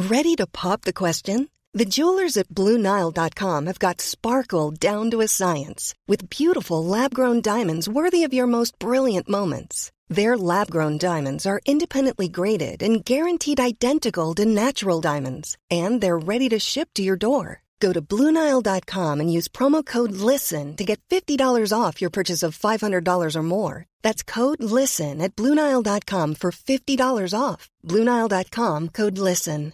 Ready to pop the question? The jewelers at BlueNile.com have got sparkle down to a science with beautiful lab-grown diamonds worthy of your most brilliant moments. Their lab-grown diamonds are independently graded and guaranteed identical to natural diamonds, and they're ready to ship to your door. Go to BlueNile.com and use promo code LISTEN to get $50 off your purchase of $500 or more. That's code LISTEN at BlueNile.com for $50 off. BlueNile.com, code LISTEN.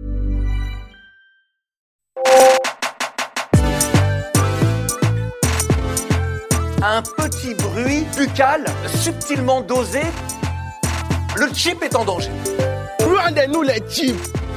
Un petit bruit buccal subtilement dosé. Le chip est en danger. Loin de nous les chips.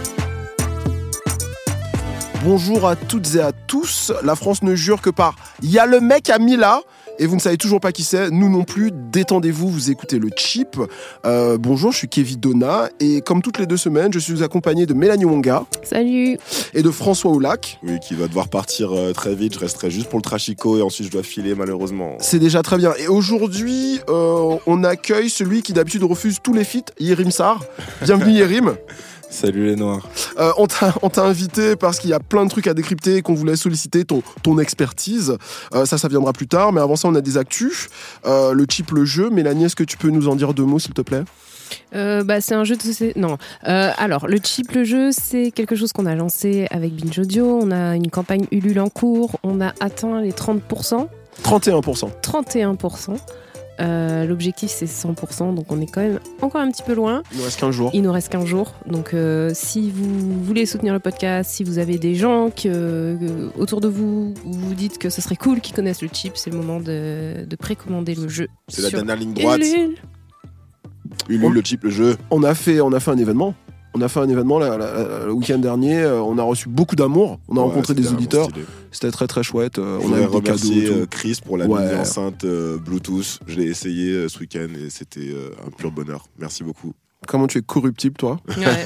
Bonjour à toutes et à tous. La France ne jure que par « Y'a le mec à Mila » et vous ne savez toujours pas qui c'est, nous non plus. Détendez-vous, vous écoutez le Chip. Bonjour, je suis Kevin Donna et comme toutes les 2 semaines, je suis accompagné de Mélanie Wonga. Salut. Et de François Oulac. Oui, qui va devoir partir très vite. Je resterai juste pour le trashico et ensuite je dois filer malheureusement. C'est déjà très bien. Et aujourd'hui, on accueille celui qui d'habitude refuse tous les feats, Yérim Sarr. Bienvenue Yérim. Salut les noirs. On t'a invité parce qu'il y a plein de trucs à décrypter et qu'on voulait solliciter ton expertise. Ça viendra plus tard, mais avant ça, on a des actus. Le Chip, le jeu. Mélanie, est-ce que tu peux nous en dire 2 mots, s'il te plaît ? C'est un jeu de société. Non. Alors, le Chip, le jeu, c'est quelque chose qu'on a lancé avec Binge Audio. On a une campagne Ulule en cours. On a atteint les 30%. 31%. 31%. L'objectif c'est 100%, donc on est quand même encore un petit peu loin. Il nous reste 15 jours. Il nous reste 15 jours. Donc si vous voulez soutenir le podcast, si vous avez des gens autour de vous, vous dites que ce serait cool qu'ils connaissent le Chip, c'est le moment de précommander le jeu. C'est la dernière ligne droite. Ulule, le Chip, le jeu. On a fait un événement. On a fait un événement le week-end dernier. On a reçu beaucoup d'amour. On a rencontré des auditeurs. C'était très très chouette. On a eu des cadeaux. Chris pour la mini enceinte Bluetooth. Je l'ai essayé ce week-end et c'était un pur bonheur. Merci beaucoup. Comment tu es corruptible, toi ? Ouais.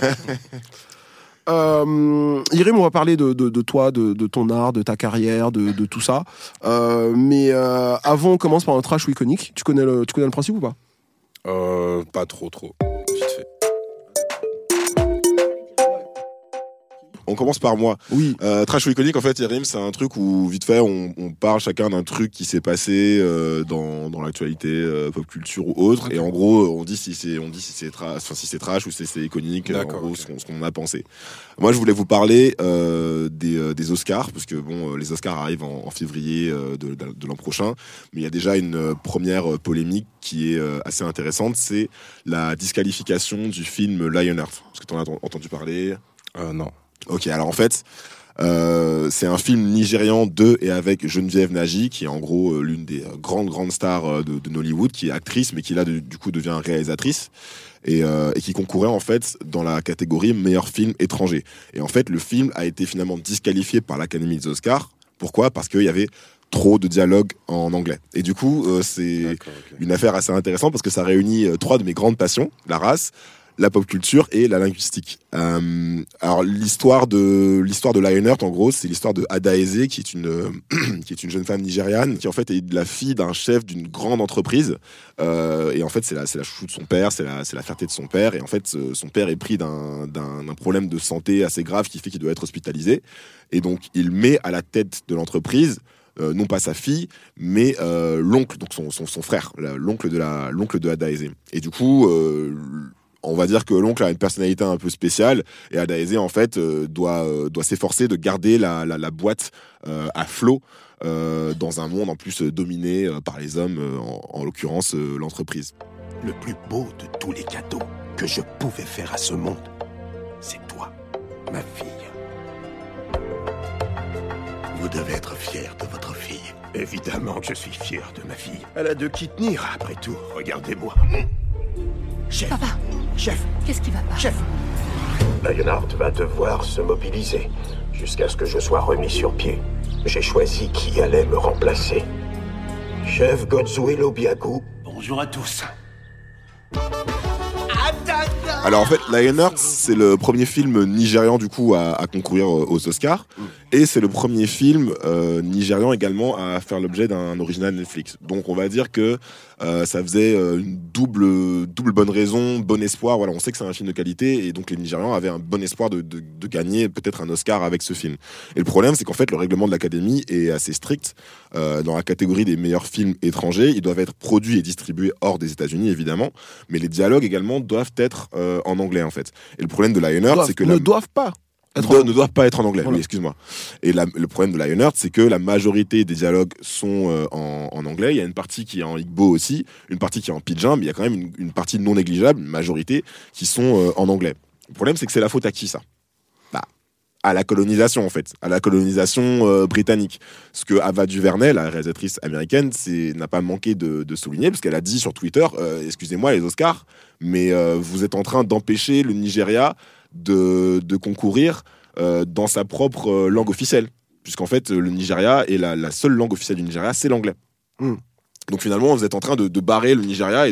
Yérim, on va parler de toi, de ton art, de ta carrière, de tout ça. Mais avant, on commence par un trash ou iconique. Tu connais le principe ou pas ? Pas trop. Vite fait. On commence par moi. Oui. Trash ou iconique, en fait, Yérim, c'est un truc où, vite fait, on parle chacun d'un truc qui s'est passé dans l'actualité, pop culture ou autre. Okay. Et en gros, on dit si c'est trash ou si c'est iconique, en gros, okay. ce qu'on en a pensé. Moi, je voulais vous parler des Oscars, parce que les Oscars arrivent en février de l'an prochain. Mais il y a déjà une première polémique qui est assez intéressante. C'est la disqualification du film Lionheart. Est-ce que tu en as entendu parler ? Non. Ok, alors en fait, c'est un film nigérian de et avec Geneviève Nagy, qui est en gros l'une des grandes stars de Nollywood, qui est actrice, mais qui là du coup devient réalisatrice, et qui concourait en fait dans la catégorie meilleur film étranger. Et en fait, le film a été finalement disqualifié par l'Académie des Oscars. Pourquoi ? Parce qu'il y avait trop de dialogue en anglais. Et du coup, c'est une affaire assez intéressante parce que ça réunit 3 de mes grandes passions, la race, la pop culture et la linguistique. Alors l'histoire de Lionheart, en gros, c'est l'histoire de Ada Eze, qui est une jeune femme nigériane qui en fait est la fille d'un chef d'une grande entreprise. Et en fait, c'est la chouchou de son père, c'est la fierté de son père. Et en fait, son père est pris d'un problème de santé assez grave qui fait qu'il doit être hospitalisé. Et donc, il met à la tête de l'entreprise non pas sa fille, mais l'oncle, donc son frère, l'oncle de Ada Eze. Et du coup, on va dire que l'oncle a une personnalité un peu spéciale et Ada Eze en fait doit s'efforcer de garder la boîte à flot dans un monde en plus dominé par les hommes, en l'occurrence l'entreprise. Le plus beau de tous les cadeaux que je pouvais faire à ce monde, c'est toi, ma fille. Vous devez être fier de votre fille. Évidemment que je suis fier de ma fille. Elle a de qui tenir, après tout. Regardez-moi. Chef. Papa. Chef. Qu'est-ce qui va pas ? Chef. Lionheart va devoir se mobiliser jusqu'à ce que je sois remis sur pied. J'ai choisi qui allait me remplacer. Chef Godswill Obiaku. Bonjour à tous. Alors en fait, Lionheart, c'est le premier film nigérian du coup à concourir aux Oscars, et c'est le premier film nigérian également à faire l'objet d'un original Netflix. Donc on va dire que ça faisait une double bonne raison, bon espoir. Voilà, on sait que c'est un film de qualité et donc les Nigérians avaient un bon espoir de gagner peut-être un Oscar avec ce film. Et le problème, c'est qu'en fait, le règlement de l'Académie est assez strict. Dans la catégorie des meilleurs films étrangers, ils doivent être produits et distribués hors des États-Unis, évidemment, mais les dialogues également doivent être en anglais, en fait. Et le problème de Lionheart, c'est que ne doivent pas être en anglais. Oui, excuse-moi. Et le problème de Lionheart, c'est que la majorité des dialogues sont en anglais. Il y a une partie qui est en Igbo aussi, une partie qui est en pidgin, mais il y a quand même une partie non négligeable, une majorité, qui sont en anglais. Le problème, c'est que c'est la faute à qui, ça ? À la colonisation, en fait, à la colonisation britannique. Ce que Ava DuVernay, la réalisatrice américaine, n'a pas manqué de souligner, parce qu'elle a dit sur Twitter, excusez-moi les Oscars, mais vous êtes en train d'empêcher le Nigeria de concourir dans sa propre langue officielle, puisqu'en fait le Nigeria est la seule langue officielle du Nigeria, c'est l'anglais. Donc finalement vous êtes en train de barrer le Nigeria et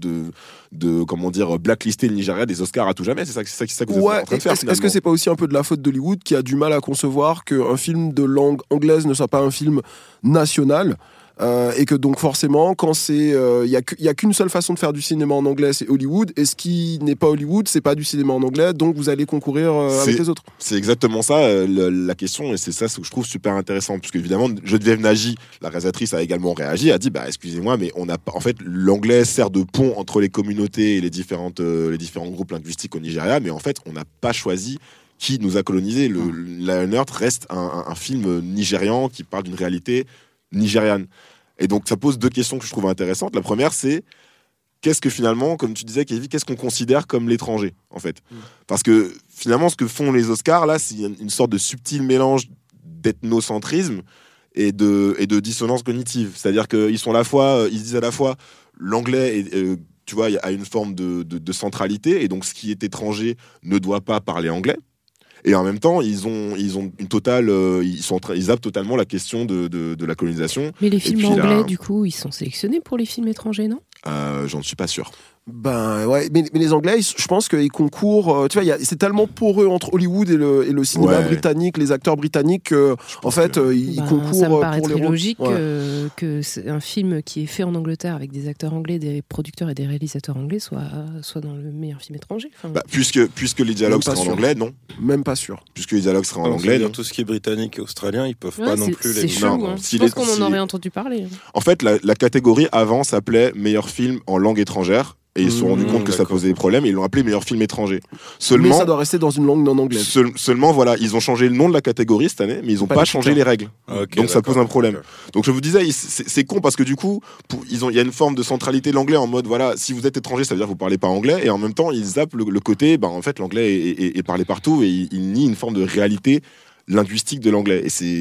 de comment dire, blacklister le Nigeria des Oscars à tout jamais. C'est ça que vous êtes en train de faire. Est-ce que c'est pas aussi un peu de la faute d'Hollywood qui a du mal à concevoir qu'un film de langue anglaise ne soit pas un film national? Et que donc forcément quand il y a qu'une seule façon de faire du cinéma en anglais, c'est Hollywood, et ce qui n'est pas Hollywood, c'est pas du cinéma en anglais, donc vous allez concourir avec les autres. C'est exactement ça la question, et c'est ça ce que je trouve super intéressant, parce qu'évidemment Geneviève Nagy, la réalisatrice, a également réagi, a dit excusez-moi, mais on a en fait l'anglais sert de pont entre les communautés et les différents groupes linguistiques au Nigeria, mais en fait on n'a pas choisi qui nous a colonisés. Lionheart reste un film nigérian qui parle d'une réalité nigériane. Et donc ça pose deux questions que je trouve intéressantes. La première, c'est qu'est-ce que finalement, comme tu disais Kevin, qu'est-ce qu'on considère comme l'étranger, en fait? Parce que finalement, ce que font les Oscars, là, c'est une sorte de subtil mélange d'ethnocentrisme et de dissonance cognitive. C'est-à-dire qu'ils sont ils disent à la fois l'anglais tu vois, a une forme de centralité, et donc ce qui est étranger ne doit pas parler anglais. Et en même temps, ils ont une totale, ils zappent totalement la question de la colonisation. Mais les films anglais, du coup, ils sont sélectionnés pour les films étrangers, non ? J'en suis pas sûr. Ben ouais, mais les Anglais, je pense qu'ils concourent. Tu vois, c'est tellement poreux entre Hollywood et le cinéma britannique, les acteurs britanniques. En fait, ils concourent ça me paraît pour les très rôles. logique que c'est un film qui est fait en Angleterre avec des acteurs anglais, des producteurs et des réalisateurs anglais soit dans le meilleur film étranger. Enfin, puisque les dialogues seraient en anglais, non. Même pas sûr. Puisque les dialogues seraient en anglais, non. Tout ce qui est britannique et australien, ils peuvent pas non plus les. C'est chelou. Je pense qu'on en aurait entendu parler. En fait, la catégorie avant s'appelait meilleur film en langue étrangère. Et ils se sont rendus compte que ça posait des problèmes et ils l'ont appelé meilleur film étranger. Mais ça doit rester dans une langue non anglaise. Seulement, voilà, ils ont changé le nom de la catégorie cette année, mais ils n'ont pas changé les règles. Donc ça pose un problème. Okay. Donc je vous disais, c'est con parce que du coup, il y a une forme de centralité de l'anglais en mode, voilà, si vous êtes étranger, ça veut dire que vous ne parlez pas anglais, et en même temps, ils zappent le côté, en fait, l'anglais est parlé partout et ils nient une forme de réalité linguistique de l'anglais.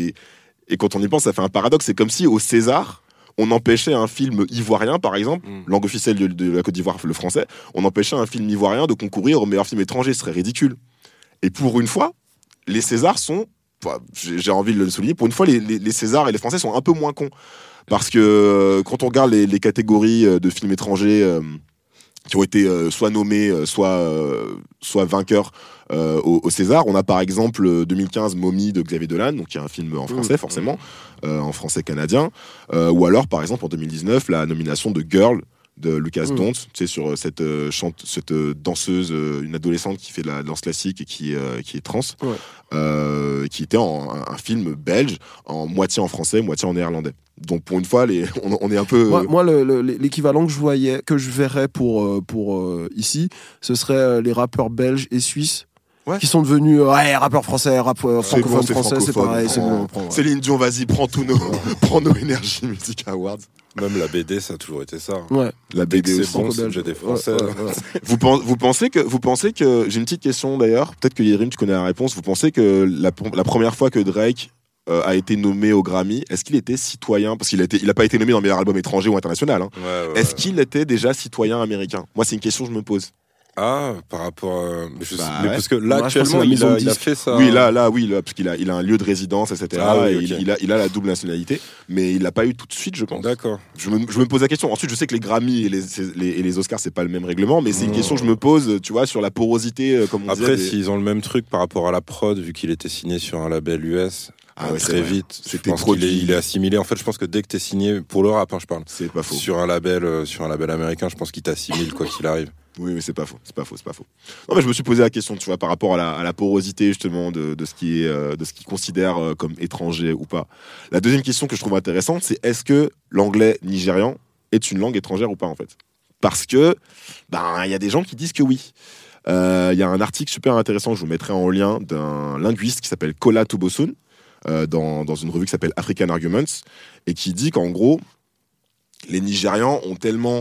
Et quand on y pense, ça fait un paradoxe. C'est comme si au César, on empêchait un film ivoirien, par exemple, langue officielle de la Côte d'Ivoire, le français, on empêchait un film ivoirien de concourir au meilleur film étranger, ce serait ridicule. Et pour une fois, les Césars sont, j'ai envie de le souligner, pour une fois, les Césars et les Français sont un peu moins cons. Parce que quand on regarde les catégories de films étrangers qui ont été soit nommés, soit vainqueurs au César, on a par exemple 2015 Mommy de Xavier Dolan, donc qui est un film en français forcément, en français canadien, ou alors par exemple en 2019 la nomination de Girl de Lucas Dont, tu sais, sur cette danseuse, une adolescente qui fait de la danse classique et qui est trans, qui était un film belge, moitié en français, moitié en néerlandais. Donc pour une fois, on est un peu. Moi l'équivalent que je verrais pour ici, ce serait les rappeurs belges et suisses. Qui sont devenus rappeurs français, francophones français, c'est pareil. Céline Dion, vas-y, prends nos Energy Music Awards. Même la BD, ça a toujours été ça. Ouais. La BD c'est aussi. Bon, c'est BD français. Vous pensez que j'ai une petite question d'ailleurs. Peut-être que Yerim, tu connais la réponse. Vous pensez que la première fois que Drake a été nommé au Grammy, est-ce qu'il était citoyen? Parce qu'il a pas été nommé dans le meilleur album étranger ou international. Hein. Est-ce qu'il était déjà citoyen américain? Moi, c'est une question que je me pose. Ah, par rapport mais parce que là, actuellement, il a fait ça. Oui, là, parce qu'il a un lieu de résidence, etc. Il a la double nationalité, mais il l'a pas eu tout de suite, je pense. D'accord. Je me pose la question. Ensuite, je sais que les Grammy et les Oscars, c'est pas le même règlement, mais c'est une question que je me pose, tu vois, sur la porosité, comme on disait. Après, s'ils ont le même truc par rapport à la prod, vu qu'il était signé sur un label US. très vite. Je pense qu'il est assimilé. En fait, je pense que dès que t'es signé, pour le rap, je parle, c'est pas faux. Sur un label américain, je pense qu'il t'assimile quoi qu'il arrive. Oui, mais c'est pas faux. Non, mais je me suis posé la question, tu vois, par rapport à la porosité justement de ce qu'ils considèrent comme étranger ou pas. La deuxième question que je trouve intéressante, c'est est-ce que l'anglais nigérian est une langue étrangère ou pas en fait ? Parce que y a des gens qui disent que oui. Il y a un article super intéressant que je vous mettrai en lien d'un linguiste qui s'appelle Kola Tubosun dans une revue qui s'appelle African Arguments et qui dit qu'en gros les Nigérians ont tellement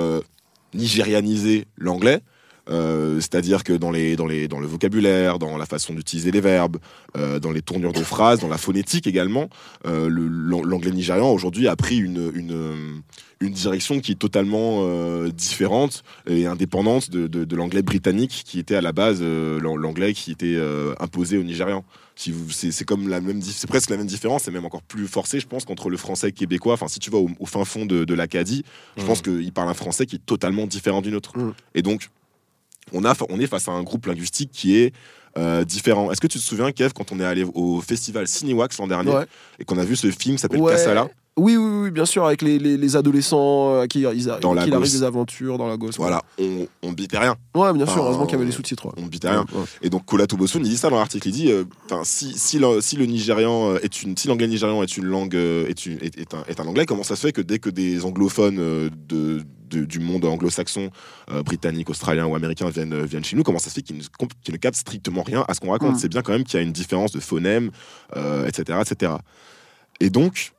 nigérianisé l'anglais, c'est-à-dire que dans le vocabulaire, dans la façon d'utiliser les verbes, dans les tournures de phrases, dans la phonétique également, l'anglais nigérian aujourd'hui a pris une direction qui est totalement différente et indépendante de l'anglais britannique qui était à la base l'anglais qui était imposé aux Nigérians. C'est presque la même différence, c'est même encore plus forcé, je pense, qu'entre le français québécois. Enfin, si tu vas au fin fond de l'Acadie, je pense qu'ils parlent un français qui est totalement différent du nôtre. Et donc, on est face à un groupe linguistique qui est différent. Est-ce que tu te souviens, Kev, quand on est allé au festival Cinewax l'an dernier et qu'on a vu ce film qui s'appelle Kassala? Oui, bien sûr, avec les adolescents qui arrivent des aventures dans la gosse. Voilà, on bitait rien. Ouais, bien sûr, heureusement qu'il y avait les sous-titres. On bitait rien. Ouais. Et donc, Kola Tubosun, il dit ça dans l'article. Il dit, si l'anglais nigérian est une langue, est un anglais, comment ça se fait que dès que des anglophones du monde anglo-saxon, britannique, australien ou américain viennent chez nous, comment ça se fait qu'ils ne captent strictement rien à ce qu'on raconte? C'est bien quand même qu'il y a une différence de phonème, etc. Et donc,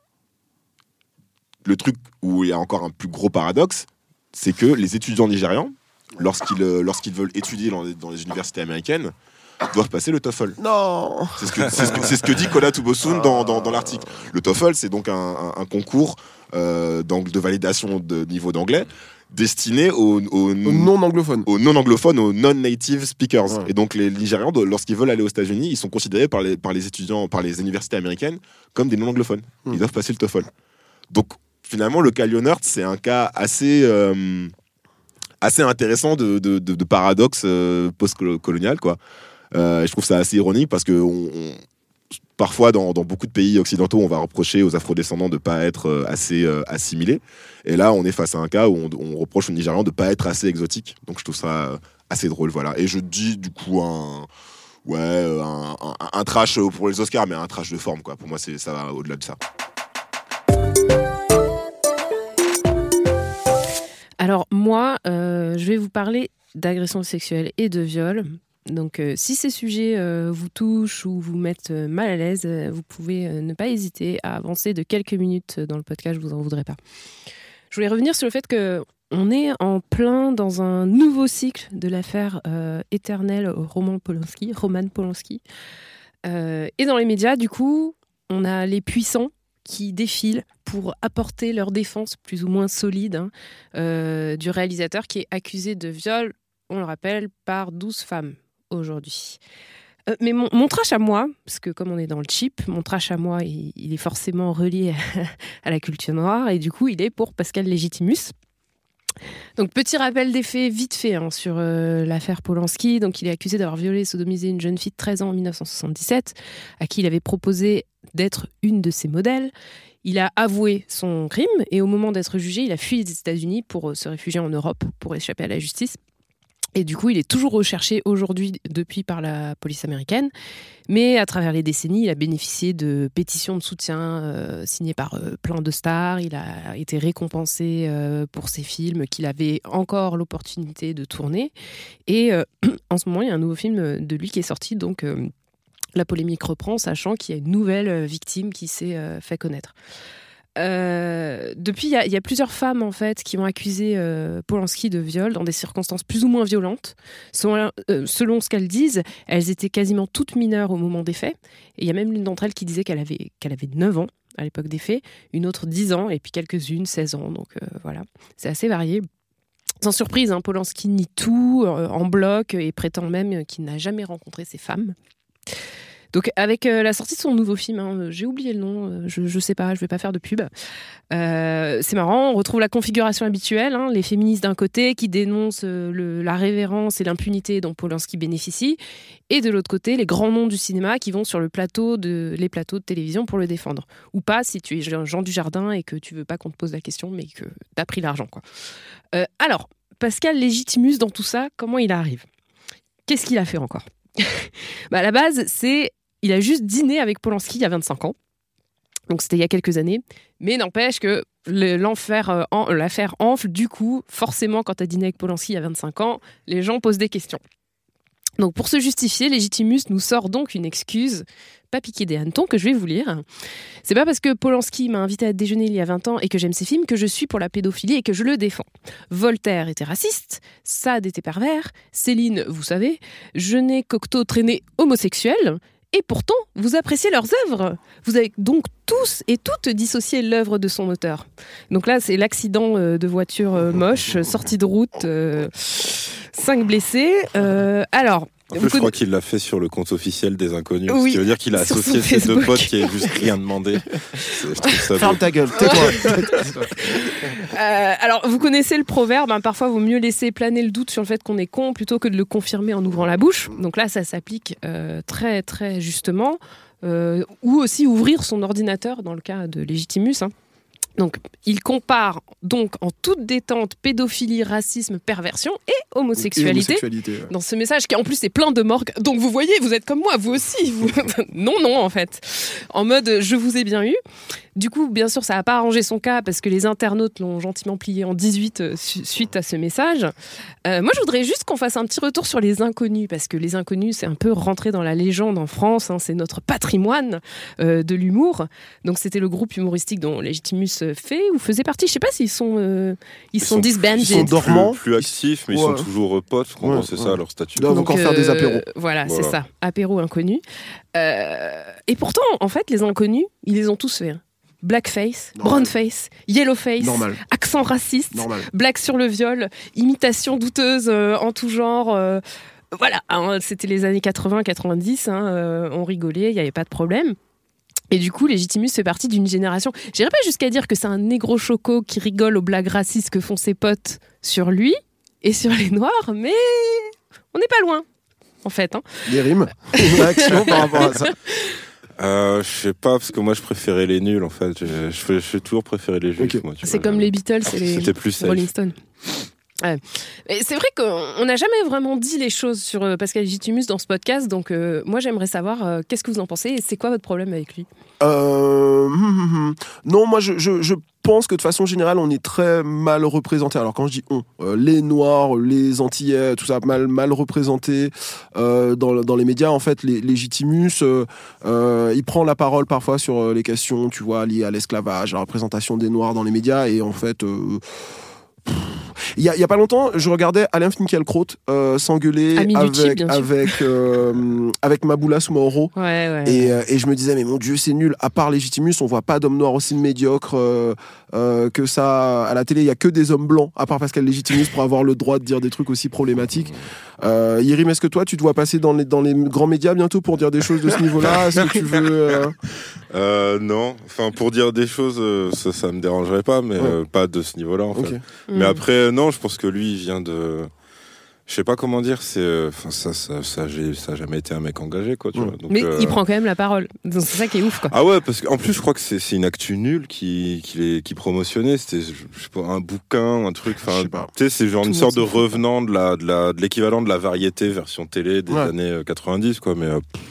le truc où il y a encore un plus gros paradoxe, c'est que les étudiants nigérians, lorsqu'ils veulent étudier dans les universités américaines, doivent passer le TOEFL. Non. C'est ce que dit Kola Tubosun dans l'article. Le TOEFL, c'est donc un concours de validation de niveau d'anglais destiné aux non-anglophones, aux non-native speakers. Ouais. Et donc les Nigérians, lorsqu'ils veulent aller aux États-Unis, ils sont considérés par les étudiants, par les universités américaines, comme des non-anglophones. Ils doivent passer le TOEFL. Donc finalement, le cas Leonard, c'est un cas assez intéressant de paradoxe post-colonial, quoi. Je trouve ça assez ironique parce que parfois, dans beaucoup de pays occidentaux, on va reprocher aux afrodescendants de ne pas être assez assimilés. Et là, on est face à un cas où on reproche aux Nigérians de ne pas être assez exotiques. Donc, je trouve ça assez drôle. Voilà. Et je dis, du coup, un trash pour les Oscars, mais un trash de forme, quoi. Pour moi, ça va au-delà de ça. Alors, moi, je vais vous parler d'agression sexuelle et de viol. Donc, si ces sujets vous touchent ou vous mettent mal à l'aise, vous pouvez ne pas hésiter à avancer de quelques minutes dans le podcast, je vous en voudrais pas. Je voulais revenir sur le fait qu'on est en plein dans un nouveau cycle de l'affaire éternelle Roman Polanski. Et dans les médias, du coup, on a les puissants qui défilent pour apporter leur défense plus ou moins solide du réalisateur qui est accusé de viol, on le rappelle, par 12 femmes aujourd'hui. Mais mon trash à moi, parce que comme on est dans le cheap, mon trash à moi, il est forcément relié à la culture noire, et du coup, il est pour Pascal Légitimus. Donc, petit rappel des faits vite fait sur l'affaire Polanski. Donc, il est accusé d'avoir violé et sodomisé une jeune fille de 13 ans en 1977, à qui il avait proposé d'être une de ses modèles. Il a avoué son crime, et au moment d'être jugé, il a fui les États-Unis pour se réfugier en Europe, pour échapper à la justice. Et du coup, il est toujours recherché depuis par la police américaine. Mais à travers les décennies, il a bénéficié de pétitions de soutien signées par plein de stars. Il a été récompensé pour ses films qu'il avait encore l'opportunité de tourner. Et en ce moment, il y a un nouveau film de lui qui est sorti. Donc, la polémique reprend, sachant qu'il y a une nouvelle victime qui s'est fait connaître. Depuis, il y a plusieurs femmes en fait qui ont accusé Polanski de viol dans des circonstances plus ou moins violentes. Selon ce qu'elles disent, elles étaient quasiment toutes mineures au moment des faits. Et il y a même l'une d'entre elles qui disait qu'elle avait 9 ans à l'époque des faits, une autre 10 ans et puis quelques-unes 16 ans. Donc voilà, c'est assez varié. Sans surprise, Polanski nie tout en bloc et prétend même qu'il n'a jamais rencontré ces femmes. Donc avec la sortie de son nouveau film, j'ai oublié le nom, je sais pas, je vais pas faire de pub. C'est marrant, on retrouve la configuration habituelle, les féministes d'un côté qui dénoncent la révérence et l'impunité dont Polanski bénéficie, et de l'autre côté les grands noms du cinéma qui vont sur les plateaux de télévision pour le défendre. Ou pas si tu es Jean Dujardin et que tu veux pas qu'on te pose la question mais que t'as pris l'argent, quoi. Alors, Pascal Légitimus dans tout ça, comment il arrive ? Qu'est-ce qu'il a fait encore ? À la base, il a juste dîné avec Polanski il y a 25 ans. Donc c'était il y a quelques années. Mais n'empêche que l'affaire enfle. Du coup, forcément, quand tu as dîné avec Polanski il y a 25 ans, les gens posent des questions. Donc pour se justifier, Légitimus nous sort donc une excuse, pas piquée des hannetons, que je vais vous lire. C'est pas parce que Polanski m'a invité à déjeuner il y a 20 ans et que j'aime ses films que je suis pour la pédophilie et que je le défends. Voltaire était raciste, Sade était pervers, Céline, vous savez, Jeunet Cocteau traînait homosexuel, et pourtant, vous appréciez leurs œuvres. Vous avez donc tous et toutes dissocié l'œuvre de son auteur. Donc là, c'est l'accident de voiture moche, sortie de route, 5 blessés. Alors... En plus, je crois qu'il l'a fait sur le compte officiel des Inconnus. Oui, ce qui veut dire qu'il a associé ses deux potes qui n'avaient juste rien demandé. Je trouve ça ferme ta gueule, tais-toi. Alors, vous connaissez le proverbe, parfois il vaut mieux laisser planer le doute sur le fait qu'on est con plutôt que de le confirmer en ouvrant la bouche. Donc là, ça s'applique très, très justement. Ou aussi ouvrir son ordinateur dans le cas de Légitimus. Donc, il compare donc en toute détente pédophilie, racisme, perversion et homosexualité dans ce message qui en plus est plein de morgue. Donc vous voyez, vous êtes comme moi, vous aussi. Non, en fait. En mode, je vous ai bien eu. Du coup, bien sûr, ça n'a pas arrangé son cas parce que les internautes l'ont gentiment plié en 18 suite à ce message. Moi, je voudrais juste qu'on fasse un petit retour sur les Inconnus parce que les Inconnus, c'est un peu rentré dans la légende en France. C'est notre patrimoine de l'humour. Donc, c'était le groupe humoristique dont Légitimus fait ou faisait partie. Je ne sais pas s'ils sont disbanded. Ils sont dormants. Plus actifs, mais ils sont toujours potes. C'est ça leur statut. Ils doivent encore faire des apéros. Voilà, c'est ça. Apéro Inconnus. Et pourtant, en fait, les Inconnus, ils les ont tous fait. Blackface, brownface, yellowface, accent raciste, blague sur le viol, imitation douteuse en tout genre. Voilà, c'était les années 80-90, on rigolait, il n'y avait pas de problème. Et du coup, Légitimus fait partie d'une génération... J'irais pas jusqu'à dire que c'est un négro choco qui rigole aux blagues racistes que font ses potes sur lui et sur les Noirs, mais on n'est pas loin, en fait. Des rimes, une réaction par rapport à ça. Je sais pas, parce que moi je préférais les nuls en fait. Je toujours préféré les juifs. Okay. Moi, c'est comme les Beatles et les Rolling Stones. Ouais. Et c'est vrai qu'on n'a jamais vraiment dit les choses sur Pascal Légitimus dans ce podcast, donc moi j'aimerais savoir qu'est-ce que vous en pensez et c'est quoi votre problème avec lui ? Non, moi je pense que de façon générale on est très mal représenté. Alors quand je dis les Noirs, les Antillais, tout ça mal représenté dans les médias. En fait, Légitimus il prend la parole parfois sur les questions, tu vois, liées à l'esclavage, à la représentation des Noirs dans les médias et en fait... Il y a pas longtemps, je regardais Alain Finkielkraut s'engueuler avec Maboula Soumaoro. Ouais. Et je me disais, mais mon Dieu, c'est nul. À part Légitimus, on voit pas d'hommes noirs aussi médiocres que ça à la télé. Il y a que des hommes blancs, à part Pascal Légitimus, pour avoir le droit de dire des trucs aussi problématiques. Yérim, est-ce que toi, tu te vois passer dans les grands médias bientôt pour dire des choses de ce niveau-là ? Est-ce que tu veux Non, enfin pour dire des choses, ça me dérangerait pas, mais pas de ce niveau-là en fait. Mais après, non, je pense que lui, il vient de... Je sais pas comment dire, ça a jamais été un mec engagé, quoi. Tu vois. Donc, mais il prend quand même la parole. Donc c'est ça qui est ouf, quoi. Ah ouais, parce qu'en plus, je crois que c'est une actu nulle qui promotionnait. C'était, je sais pas, un bouquin, un truc. Enfin, tu sais, c'est genre une sorte de revenant de l'équivalent de la variété version télé des années 90, quoi. Mais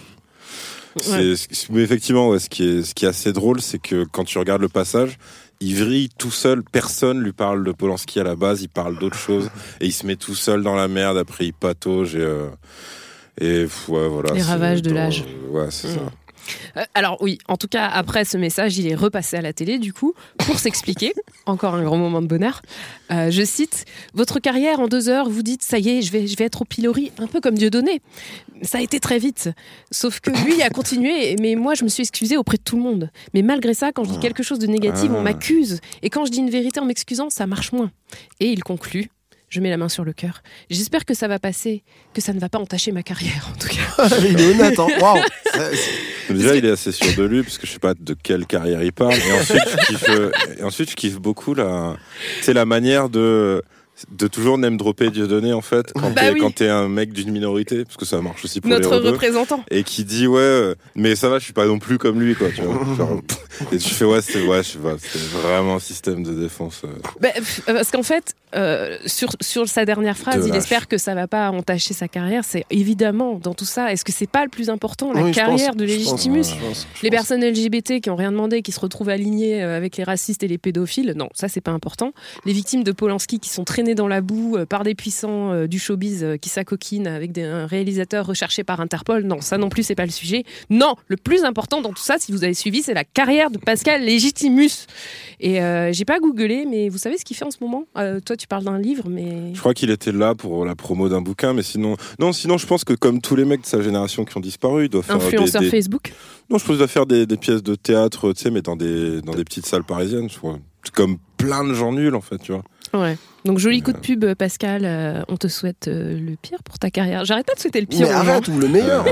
mais effectivement, ce qui est assez drôle, c'est que quand tu regardes le passage, il vrille tout seul, personne lui parle de Polanski à la base, il parle d'autre chose et il se met tout seul dans la merde, après il patauge et voilà. Les ravages de l'âge. C'est ça. Alors oui, en tout cas, après ce message, il est repassé à la télé, du coup, pour s'expliquer. Encore un grand moment de bonheur. Je cite, « Votre carrière en 2 heures, vous dites, ça y est, je vais être au pilori, un peu comme Dieudonné. Ça a été très vite. Sauf que lui a continué, mais moi, je me suis excusée auprès de tout le monde. Mais malgré ça, quand je dis quelque chose de négatif, on m'accuse. Et quand je dis une vérité en m'excusant, ça marche moins. » Et il conclut. Je mets la main sur le cœur. J'espère que ça va passer, que ça ne va pas entacher ma carrière, en tout cas. Il est honnête, hein. Waouh, Déjà, il est assez sûr de lui, parce que je sais pas de quelle carrière il parle. Et ensuite, je kiffe beaucoup la manière de toujours name dropper Dieudonné, en fait, quand t'es un mec d'une minorité, parce que ça marche aussi pour notre les rebeux, représentant. et qui dit mais ça va, je suis pas non plus comme lui, quoi, tu vois. Genre, et tu fais je sais pas, c'est vraiment un système de défense. Parce qu'en fait, sur sa dernière phrase, il espère que ça va pas entacher sa carrière. C'est évidemment dans tout ça. Est-ce que c'est pas le plus important, la carrière de Légitimus? Les personnes LGBT qui ont rien demandé, qui se retrouvent alignées avec les racistes et les pédophiles, non, ça c'est pas important. Les victimes de Polanski qui sont traînées dans la boue par des puissants du showbiz qui s'acoquinent avec un réalisateur recherché par Interpol, non, ça non plus c'est pas le sujet. Non, le plus important dans tout ça, si vous avez suivi, c'est la carrière de Pascal Légitimus. Et j'ai pas googlé, mais vous savez ce qu'il fait en ce moment? Toi tu parles d'un livre, mais... Je crois qu'il était là pour la promo d'un bouquin, mais sinon je pense que comme tous les mecs de sa génération qui ont disparu, il doit faire influenceur Facebook. Non, je pense qu'il doit faire des pièces de théâtre, tu sais, mais dans des petites salles parisiennes, je crois. Comme plein de gens nuls, en fait, tu vois. Ouais. Donc joli coup de pub, Pascal. On te souhaite le pire pour ta carrière. J'arrête pas de souhaiter le pire. Mais arrête, ou le meilleur.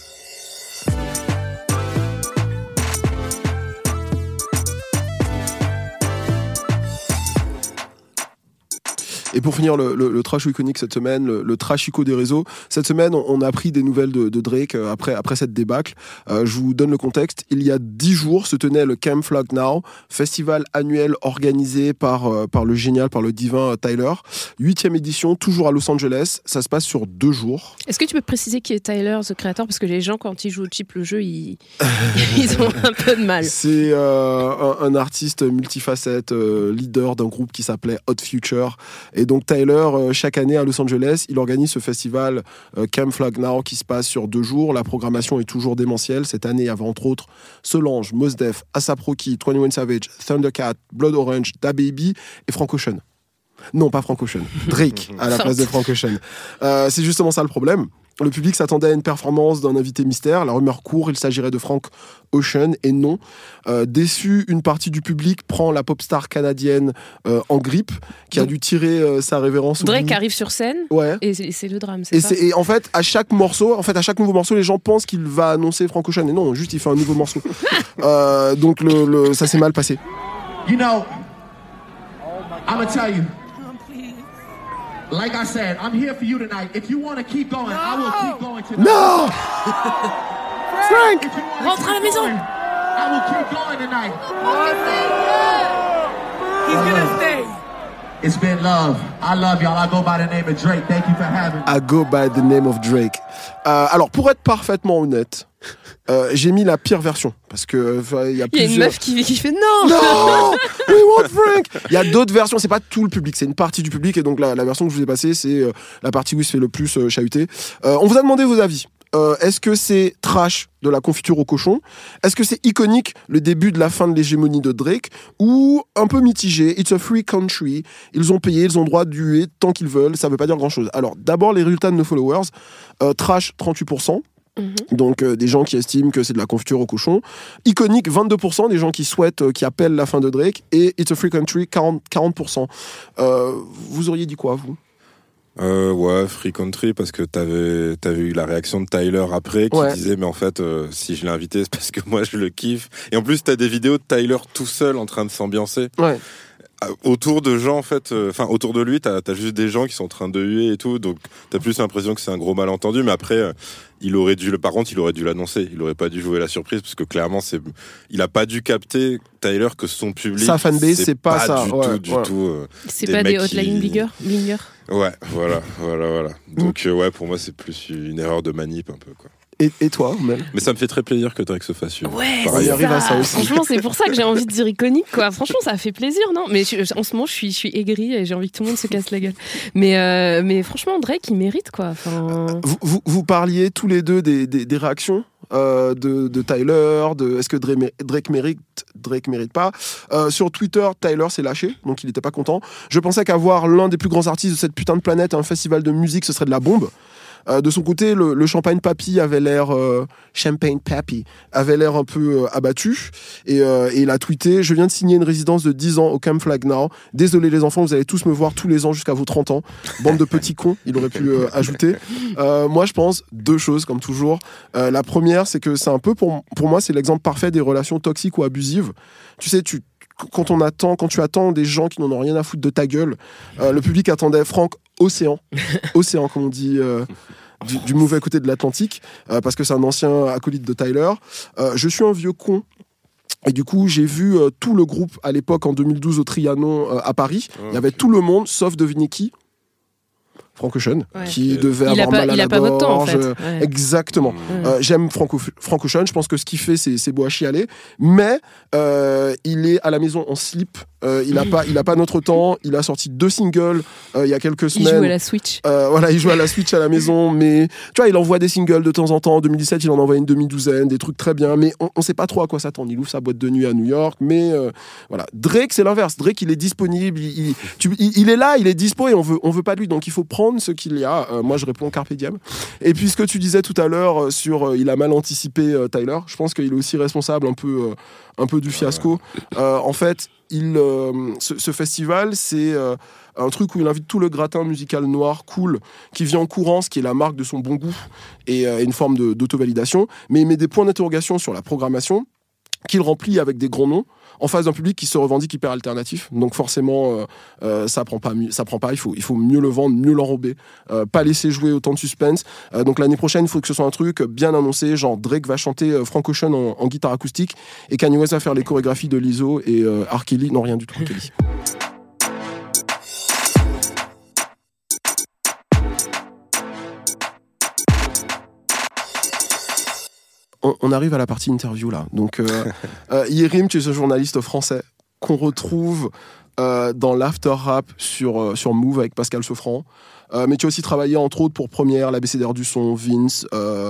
Et pour finir, le trash iconique cette semaine, le trashico des réseaux. Cette semaine, on a appris des nouvelles de Drake après cette débâcle. Je vous donne le contexte. Il y a 10 jours se tenait le Camp Flag Now, festival annuel organisé par le divin Tyler. 8e édition, toujours à Los Angeles. Ça se passe sur 2 jours. Est-ce que tu peux préciser qui est Tyler, ce créateur? Parce que les gens, quand ils jouent au chip le jeu, ils ont un peu de mal. C'est un artiste multifacette, leader d'un groupe qui s'appelait Hot Future. Et donc Tyler, chaque année à Los Angeles, il organise ce festival Camp Flag Now qui se passe sur 2 jours. La programmation est toujours démentielle. Cette année, il y avait entre autres Solange, Mos Def, A$AP Rocky, 21 Savage, Thundercat, Blood Orange, DaBaby et Frank Ocean. Non, pas Frank Ocean. Drake à la place de Frank Ocean. C'est justement ça le problème. Le public s'attendait à une performance d'un invité mystère. La rumeur court, il s'agirait de Frank Ocean, et non. Déçu, une partie du public prend la pop star canadienne en grippe, qui a dû tirer sa révérence. Drake arrive sur scène, ouais. Et c'est le drame, c'est ça. Et en fait, à chaque nouveau morceau, les gens pensent qu'il va annoncer Frank Ocean, et non, juste il fait un nouveau morceau. Donc ça s'est mal passé. You know, I'm gonna tell you. Like I said, I'm here for you tonight. If you want to keep going, I will keep going tonight. No! Frank! Rentre à la maison! I will keep going tonight. He's gonna stay. It's been love. I love y'all. I go by the name of Drake. Thank you for having me. I go by the name of Drake. Alors, pour être parfaitement honnête, j'ai mis la pire version parce que il y a une meuf qui fait non. We want Frank. Il y a d'autres versions, c'est pas tout le public, c'est une partie du public, et donc la version que je vous ai passée, c'est la partie où il se fait le plus chahuter. On vous a demandé vos avis. Est-ce que c'est trash, de la confiture au cochon? Est-ce que c'est iconique, le début de la fin de l'hégémonie de Drake? Ou un peu mitigé, it's a free country, ils ont payé, ils ont le droit de huer tant qu'ils veulent, ça veut pas dire grand-chose. Alors, d'abord, les résultats de nos followers. Trash, 38%. Donc des gens qui estiment que c'est de la confiture au cochon. Iconique, 22%, des gens qui souhaitent, qui appellent la fin de Drake. Et It's a Free Country, 40%. Vous auriez dit quoi, vous? Ouais, Free Country, parce que t'avais eu la réaction de Tyler après qui disait mais en fait si je l'ai invité c'est parce que moi je le kiffe. Et en plus t'as des vidéos de Tyler tout seul en train de s'ambiancer. Ouais. Autour de gens, en fait, autour de lui, t'as juste des gens qui sont en train de huer et tout, donc t'as plus l'impression que c'est un gros malentendu, mais après, par contre, il aurait dû l'annoncer, il aurait pas dû jouer la surprise, parce que clairement, il a pas dû capter, Tyler, que son public, sa fanbase, c'est pas ça. Du tout. C'est pas des hotline blingers. Ouais, voilà. Donc, pour moi, c'est plus une erreur de manip, un peu, quoi. Et toi, Mel? Mais ça me fait très plaisir que Drake se fasse suivre. Ouais, on y arrive à ça aussi. Franchement, c'est pour ça que j'ai envie de dire iconique, quoi. Franchement, ça fait plaisir, non? Mais en ce moment, je suis aigrie et j'ai envie que tout le monde se casse la gueule. Mais franchement, Drake, il mérite, quoi. Enfin... Vous parliez tous les deux des réactions de Tyler, est-ce que Drake mérite pas. Sur Twitter, Tyler s'est lâché, donc il n'était pas content. Je pensais qu'avoir l'un des plus grands artistes de cette putain de planète à un festival de musique, ce serait de la bombe. De son côté, le Champagne Papi avait l'air un peu abattu et il a tweeté: je viens de signer une résidence de 10 ans au Camp Flag Now. Désolé les enfants, vous allez tous me voir tous les ans jusqu'à vos 30 ans. Bande de petits cons, il aurait pu ajouter. Moi, je pense 2 choses, comme toujours. La première, c'est que c'est un peu, pour moi, c'est l'exemple parfait des relations toxiques ou abusives. Tu sais, quand tu attends des gens qui n'en ont rien à foutre de ta gueule, le public attendait Franck Océan, comme on dit du mauvais côté de l'Atlantique, parce que c'est un ancien acolyte de Tyler. Je suis un vieux con. Et du coup, j'ai vu tout le groupe à l'époque, en 2012, au Trianon à Paris. Il y avait tout le monde, sauf devinez qui ? Frank Ocean, qui devait avoir mal à la gorge. Il a pas votre temps, en fait. Ouais. Exactement. J'aime Frank Ocean, je pense que ce qu'il fait, c'est beau à chialer, mais il est à la maison en slip. Il a pas notre temps. Il a sorti 2 singles il y a quelques semaines. Il joue à la Switch. Il joue à la Switch à la maison, mais tu vois, il envoie des singles de temps en temps. En 2017, il en envoie une demi-douzaine, des trucs très bien, mais on sait pas trop à quoi s'attendre. Il ouvre sa boîte de nuit à New York, mais voilà. Drake, c'est l'inverse. Drake, il est disponible, il est là, il est dispo et on veut pas de lui, donc il faut prendre ce qu'il y a. Moi, je réponds carpe diem. Et puis ce que tu disais tout à l'heure sur il a mal anticipé Tyler, je pense qu'il est aussi responsable un peu du fiasco. En fait, ce festival, c'est un truc où il invite tout le gratin musical noir cool qui vient en courant, ce qui est la marque de son bon goût et une forme d'auto-validation, mais il met des points d'interrogation sur la programmation qu'il remplit avec des grands noms en face d'un public qui se revendique hyper alternatif. Donc forcément, ça prend pas. Il faut mieux le vendre, mieux l'enrober, pas laisser jouer autant de suspense. Donc l'année prochaine, il faut que ce soit un truc bien annoncé, genre Drake va chanter Frank Ocean en guitare acoustique et Kanye West va faire les chorégraphies de Lizzo et R. Kelly, non rien du tout, R. Kelly. On arrive à la partie interview là. Donc, Yerim, tu es un journaliste français qu'on retrouve dans l'after rap sur Move avec Pascal Sefranc. Mais tu as aussi travaillé entre autres pour Première, l'ABCDR du son, Vice,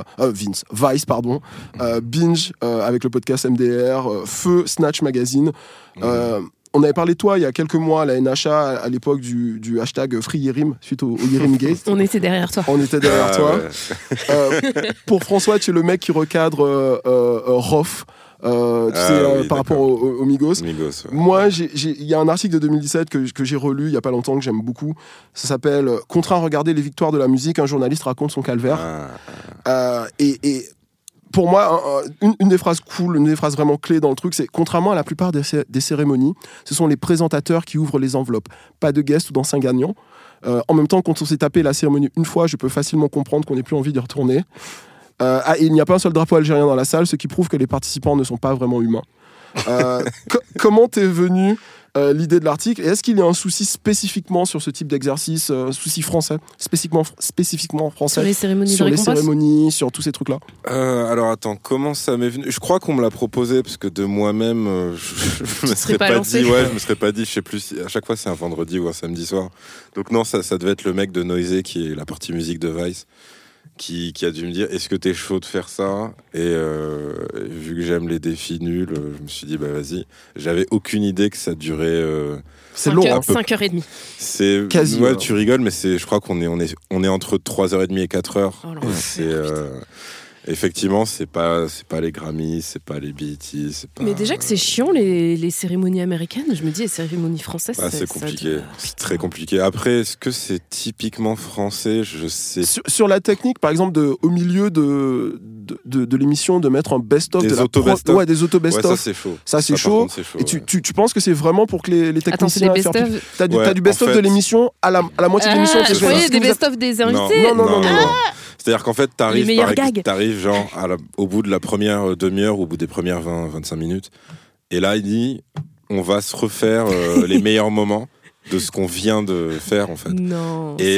Binge avec le podcast MDR, Feu, Snatch Magazine. On avait parlé de toi il y a quelques mois à la NHA, à l'époque du hashtag Free Yerim, suite au Yerim Gate. On était derrière toi. Ouais. Pour François, tu es le mec qui recadre Rof. Par rapport aux Migos. Migos, ouais. Moi, il y a un article de 2017 que j'ai relu il y a pas longtemps, que j'aime beaucoup. Ça s'appelle « Contraint à regarder les victoires de la musique, un journaliste raconte son calvaire ». Et pour moi, une des phrases cool, une des phrases vraiment clés dans le truc, c'est contrairement à la plupart des cérémonies, ce sont les présentateurs qui ouvrent les enveloppes, pas de guests ou d'anciens gagnants. En même temps, quand on s'est tapé la cérémonie une fois, je peux facilement comprendre qu'on n'ait plus envie d'y retourner. Il n'y a pas un seul drapeau algérien dans la salle, ce qui prouve que les participants ne sont pas vraiment humains. Comment t'es venu l'idée de l'article, et est-ce qu'il y a un souci spécifiquement sur ce type d'exercice, souci français, spécifiquement français, sur les cérémonies, sur tous ces trucs-là? Alors attends, comment ça m'est venu? Je crois qu'on me l'a proposé parce que de moi-même, je me serais pas dit, je me serais pas dit, je sais plus. À chaque fois, c'est un vendredi ou un samedi soir. Donc non, ça devait être le mec de Noisé qui est la partie musique de Vice. Qui a dû me dire est-ce que t'es chaud de faire ça, et vu que j'aime les défis nuls, je me suis dit bah vas-y. J'avais aucune idée que ça durait c'est long, 5h30. C'est quasi, ouais, tu rigoles, mais je crois qu'on est entre 3h30 et 4h. C'est effectivement, c'est pas les Grammys, c'est pas les BET, c'est pas... Mais déjà que c'est chiant les cérémonies américaines, je me dis les cérémonies françaises, c'est compliqué, c'est très compliqué. Après, est-ce que c'est typiquement français? Je sais. Sur la technique, par exemple, au milieu de l'émission, de mettre un best-of des auto-best-of. Ouais, des auto-best-of. Ouais, ça c'est chaud. Ça c'est chaud. Et tu penses que c'est vraiment pour que les techniciens... Attends, c'est des best-of. T'as du best-of en fait, de l'émission à la moitié de l'émission. Je voyais des best-of des invités. Non. C'est-à-dire qu'en fait, t'arrives genre au bout de la première demi-heure, au bout des premières 20-25 minutes, et là il dit on va se refaire les meilleurs moments de ce qu'on vient de faire en fait. Non. Et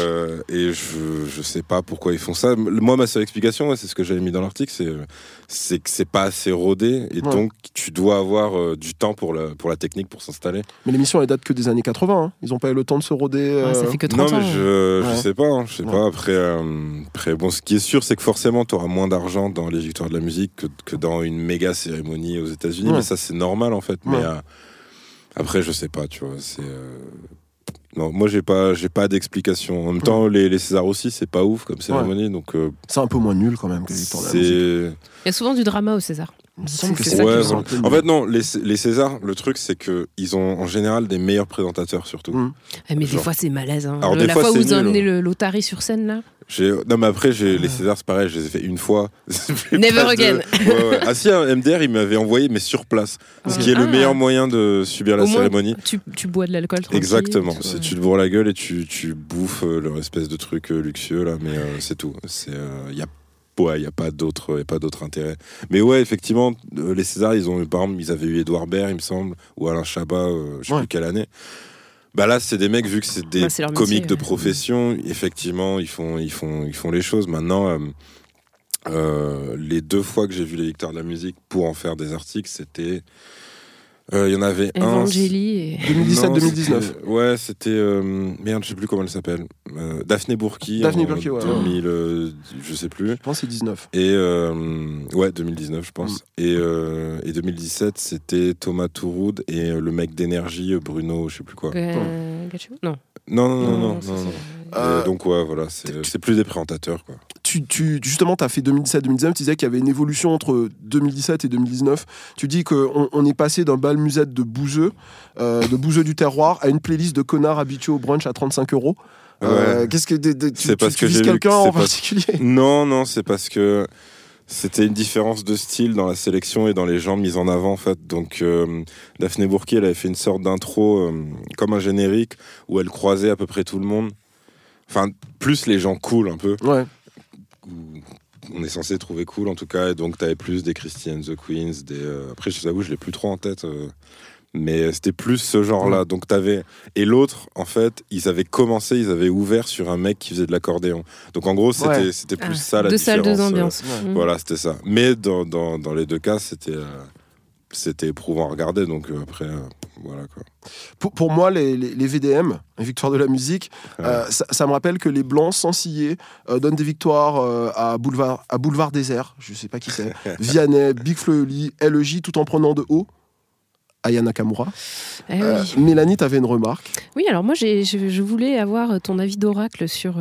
je sais pas pourquoi ils font ça. Moi, ma seule explication, c'est ce que j'avais mis dans l'article, c'est que c'est pas assez rodé, et donc tu dois avoir du temps pour la technique pour s'installer. Mais l'émission elle date que des années 80, hein. Ils ont pas eu le temps de se roder. Ça fait que 30 ans. Non mais je sais pas, pas. Après bon, ce qui est sûr, c'est que forcément tu auras moins d'argent dans les victoires de la musique que dans une méga cérémonie aux États-Unis, mais ça c'est normal en fait. Mais après, je sais pas, tu vois, Non, moi j'ai pas d'explication. En même temps, les Césars aussi, c'est pas ouf comme cérémonie, donc. C'est un peu moins nul quand même que les Victoires de la musique. Il y a souvent du drama au César. Il me semble que C'est c'est ça ouais, qui voilà. En fait, non, les Césars, le truc, c'est qu'ils ont en général des meilleurs présentateurs, surtout. Mais des Genre. fois, c'est malaise. Hein. Alors, des la fois, fois où c'est vous nul. emmenez l'Otari sur scène, là. Non, mais après, les Césars, c'est pareil, je les ai fait une fois. Never again. Ouais. Ah si, un MDR, il m'avait envoyé, mais sur place. Ce qui est le meilleur moyen de subir la Au moins, cérémonie. Tu bois de l'alcool tranquille. Exactement. C'est tu te bourres la gueule et tu bouffes leur espèce de truc luxueux, là, mais c'est tout. Il y a pas d'autre intérêt. Mais ouais, effectivement, les Césars, par exemple, ils avaient eu Édouard Baird, il me semble, ou Alain Chabat, je sais plus quelle année. Bah là, c'est des mecs, vu que c'est des comiques de profession, effectivement, ils font les choses. Maintenant, les 2 fois que j'ai vu les Victoires de la musique pour en faire des articles, c'était... Il y en avait Evangélie un... 2017-2019. Ouais, c'était... merde, je sais plus comment elle s'appelle. Daphné Bourki. Daphné Bourki, ouais. 2000, je sais plus. Je pense que c'est 19. Et 2019, je pense. Et 2017, c'était Thomas Touroud et le mec d'énergie, Bruno, je sais plus quoi. Gaccio ? Non. Non. Donc ouais, voilà, c'est plus des présentateurs, quoi. Justement, tu as fait 2017-2019, tu disais qu'il y avait une évolution entre 2017 et 2019. Tu dis qu'on est passé d'un bal musette de bouseux du terroir, à une playlist de connards habitués au brunch à 35 €. Ouais. Qu'est-ce que tu vises quelqu'un en particulier? Non, c'est parce que c'était une différence de style dans la sélection et dans les gens mis en avant, en fait. Donc, Daphné Bourki, elle avait fait une sorte d'intro comme un générique où elle croisait à peu près tout le monde. Enfin, plus les gens cool, un peu. Ouais. On est censé trouver cool, en tout cas. Et donc, t'avais plus des Christy and the Queens, Après, je t'avoue, je l'ai plus trop en tête. Mais c'était plus ce genre-là. Donc et l'autre, en fait, ils avaient ouvert sur un mec qui faisait de l'accordéon. Donc en gros, c'était plus ça la différence. 2 salles, 2 ambiances. Voilà, c'était ça. Mais dans les 2 cas, c'était éprouvant à regarder. Donc après, voilà quoi. Pour moi, les VDM, les Victoires de la musique, ça me rappelle que les Blancs, sans ciller, donnent des victoires à Boulevard Désert, je sais pas qui c'est, Vianney, Big Flo et Oli, LEJ, tout en prenant de haut. Aya Nakamura. Oui. Mélanie, tu avais une remarque. Oui, alors moi, je voulais avoir ton avis d'oracle sur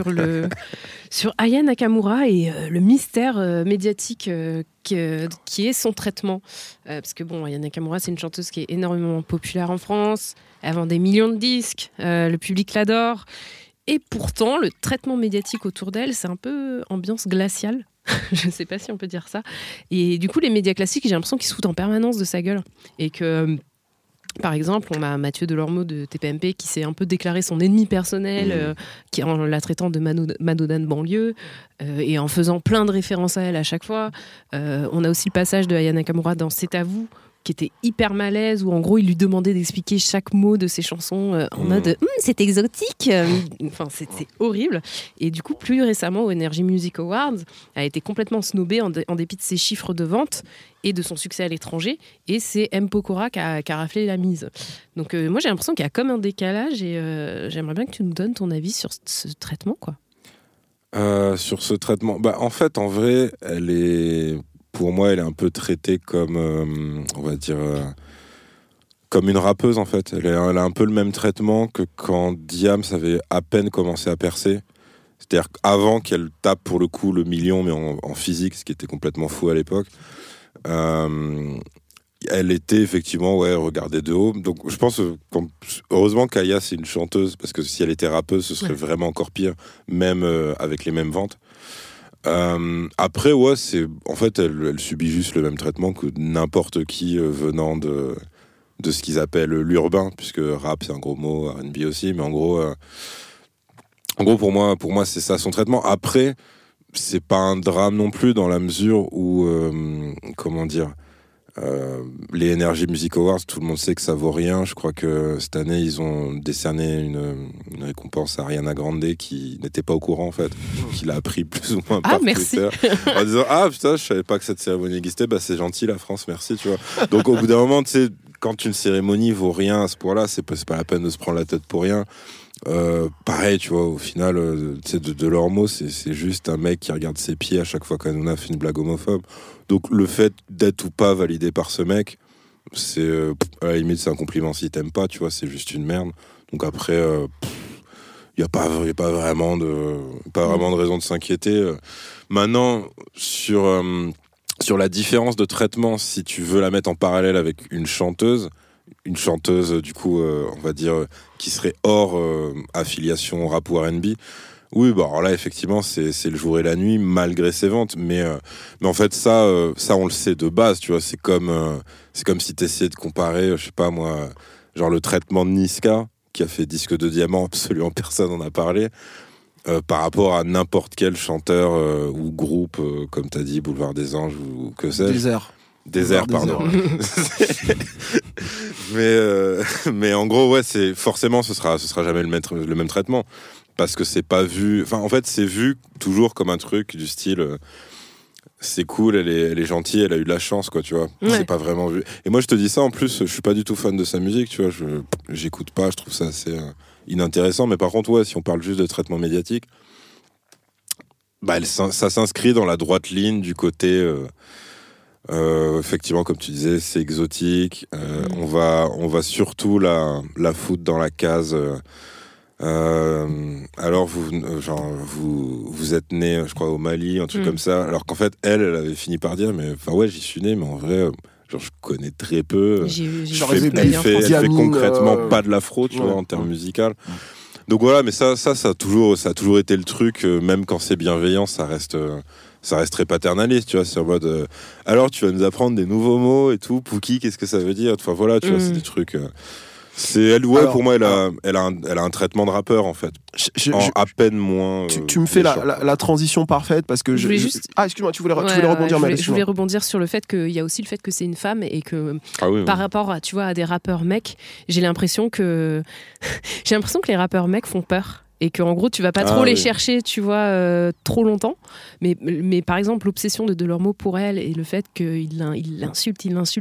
Aya Nakamura et le mystère médiatique qui est son traitement. Parce que bon, Aya Nakamura, c'est une chanteuse qui est énormément populaire en France. Elle vend des millions de disques. Le public l'adore. Et pourtant, le traitement médiatique autour d'elle, c'est un peu ambiance glaciale. Je ne sais pas si on peut dire ça. Et du coup, les médias classiques, j'ai l'impression qu'ils se foutent en permanence de sa gueule. Et que, par exemple, on a Mathieu Delormeau de TPMP qui s'est un peu déclaré son ennemi personnel, en la traitant de Madonna de banlieue, et en faisant plein de références à elle à chaque fois. On a aussi le passage de Aya Nakamura dans C'est à vous, qui était hyper malaise, où en gros il lui demandait d'expliquer chaque mot de ses chansons en mode c'est exotique. Enfin, c'était horrible. Et du coup, plus récemment au Energy Music Awards, elle a été complètement snobée en dépit de ses chiffres de vente et de son succès à l'étranger. Et c'est M. Pokora qui a raflé la mise. Donc moi j'ai l'impression qu'il y a comme un décalage et j'aimerais bien que tu nous donnes ton avis sur ce traitement, quoi. Sur ce traitement, en fait, en vrai, pour moi, elle est un peu traitée comme, on va dire, comme une rappeuse, en fait. Elle a un peu le même traitement que quand Diams avait à peine commencé à percer. C'est-à-dire qu'avant qu'elle tape, pour le coup, le million, mais en physique, ce qui était complètement fou à l'époque, elle était effectivement regardée de haut. Donc je pense, heureusement qu'Aya, c'est une chanteuse, parce que si elle était rappeuse, ce serait vraiment encore pire, même avec les mêmes ventes. Après, en fait, elle subit juste le même traitement que n'importe qui venant de ce qu'ils appellent l'urbain, puisque rap c'est un gros mot, R&B aussi, mais en gros pour moi c'est ça son traitement. Après, c'est pas un drame non plus dans la mesure où les Energy Music Awards, tout le monde sait que ça vaut rien. Je crois que cette année, ils ont décerné une récompense à Ariana Grande qui n'était pas au courant, en fait, qui l'a appris plus ou moins par Twitter, en disant putain, je savais pas que cette cérémonie existait. C'est gentil, la France, merci, tu vois. Donc au bout d'un moment, tu sais, quand une cérémonie vaut rien à ce point-là, c'est pas la peine de se prendre la tête pour rien. Pareil, tu vois, au final, de leur mot, c'est juste un mec qui regarde ses pieds à chaque fois qu'Hanouna fait une blague homophobe. Donc le fait d'être ou pas validé par ce mec, c'est à la limite c'est un compliment si t'aimes pas, tu vois, c'est juste une merde. Donc après, il n'y a pas vraiment de raison de s'inquiéter. Maintenant, sur la différence de traitement, si tu veux la mettre en parallèle avec une chanteuse du coup, on va dire, qui serait hors affiliation rap ou R&B, oui, bah alors là, effectivement, c'est le jour et la nuit, malgré ses ventes. Mais en fait, ça, on le sait de base, tu vois. C'est comme si t'essayais de comparer, je sais pas moi, genre le traitement de Niska, qui a fait disque de diamant, absolument personne n'en a parlé, par rapport à n'importe quel chanteur ou groupe, comme t'as dit, Boulevard des Anges ou que sais-je. Désert, pardon. Mais en gros, ouais, forcément, ce sera jamais le même traitement. Parce que c'est pas vu... Enfin, en fait, c'est vu toujours comme un truc du style... c'est cool, elle est gentille, elle a eu de la chance, quoi, tu vois. Ouais. C'est pas vraiment vu. Et moi, je te dis ça, en plus, je suis pas du tout fan de sa musique, tu vois. J'écoute pas, je trouve ça assez inintéressant. Mais par contre, ouais, si on parle juste de traitement médiatique, bah, ça s'inscrit dans la droite ligne du côté... effectivement, comme tu disais, c'est exotique. On va surtout la foutre dans la case... alors vous êtes né, je crois, au Mali, un truc comme ça, alors qu'en fait elle avait fini par dire mais enfin ouais, j'y suis né, mais en vrai genre je connais très peu. Elle fait concrètement pas de l'afro, tu vois, en termes musical. Donc voilà, mais ça a toujours été le truc, même quand c'est bienveillant, ça reste très paternaliste, tu vois. C'est en mode alors tu vas nous apprendre des nouveaux mots et tout, Pouki, qu'est-ce que ça veut dire, enfin voilà, tu vois, c'est des trucs. C'est elle, ouais. Alors, pour moi, elle a un traitement de rappeur en fait, à peine moins. Tu me fais la transition parfaite parce que excuse-moi, tu voulais rebondir. Je voulais rebondir sur le fait qu'il y a aussi le fait que c'est une femme et que par rapport à, tu vois, à des rappeurs mecs, j'ai l'impression que les rappeurs mecs font peur. Et qu'en gros tu vas pas trop les chercher, tu vois, trop longtemps, mais par exemple l'obsession de Delormeau pour elle et le fait qu'il l'insulte,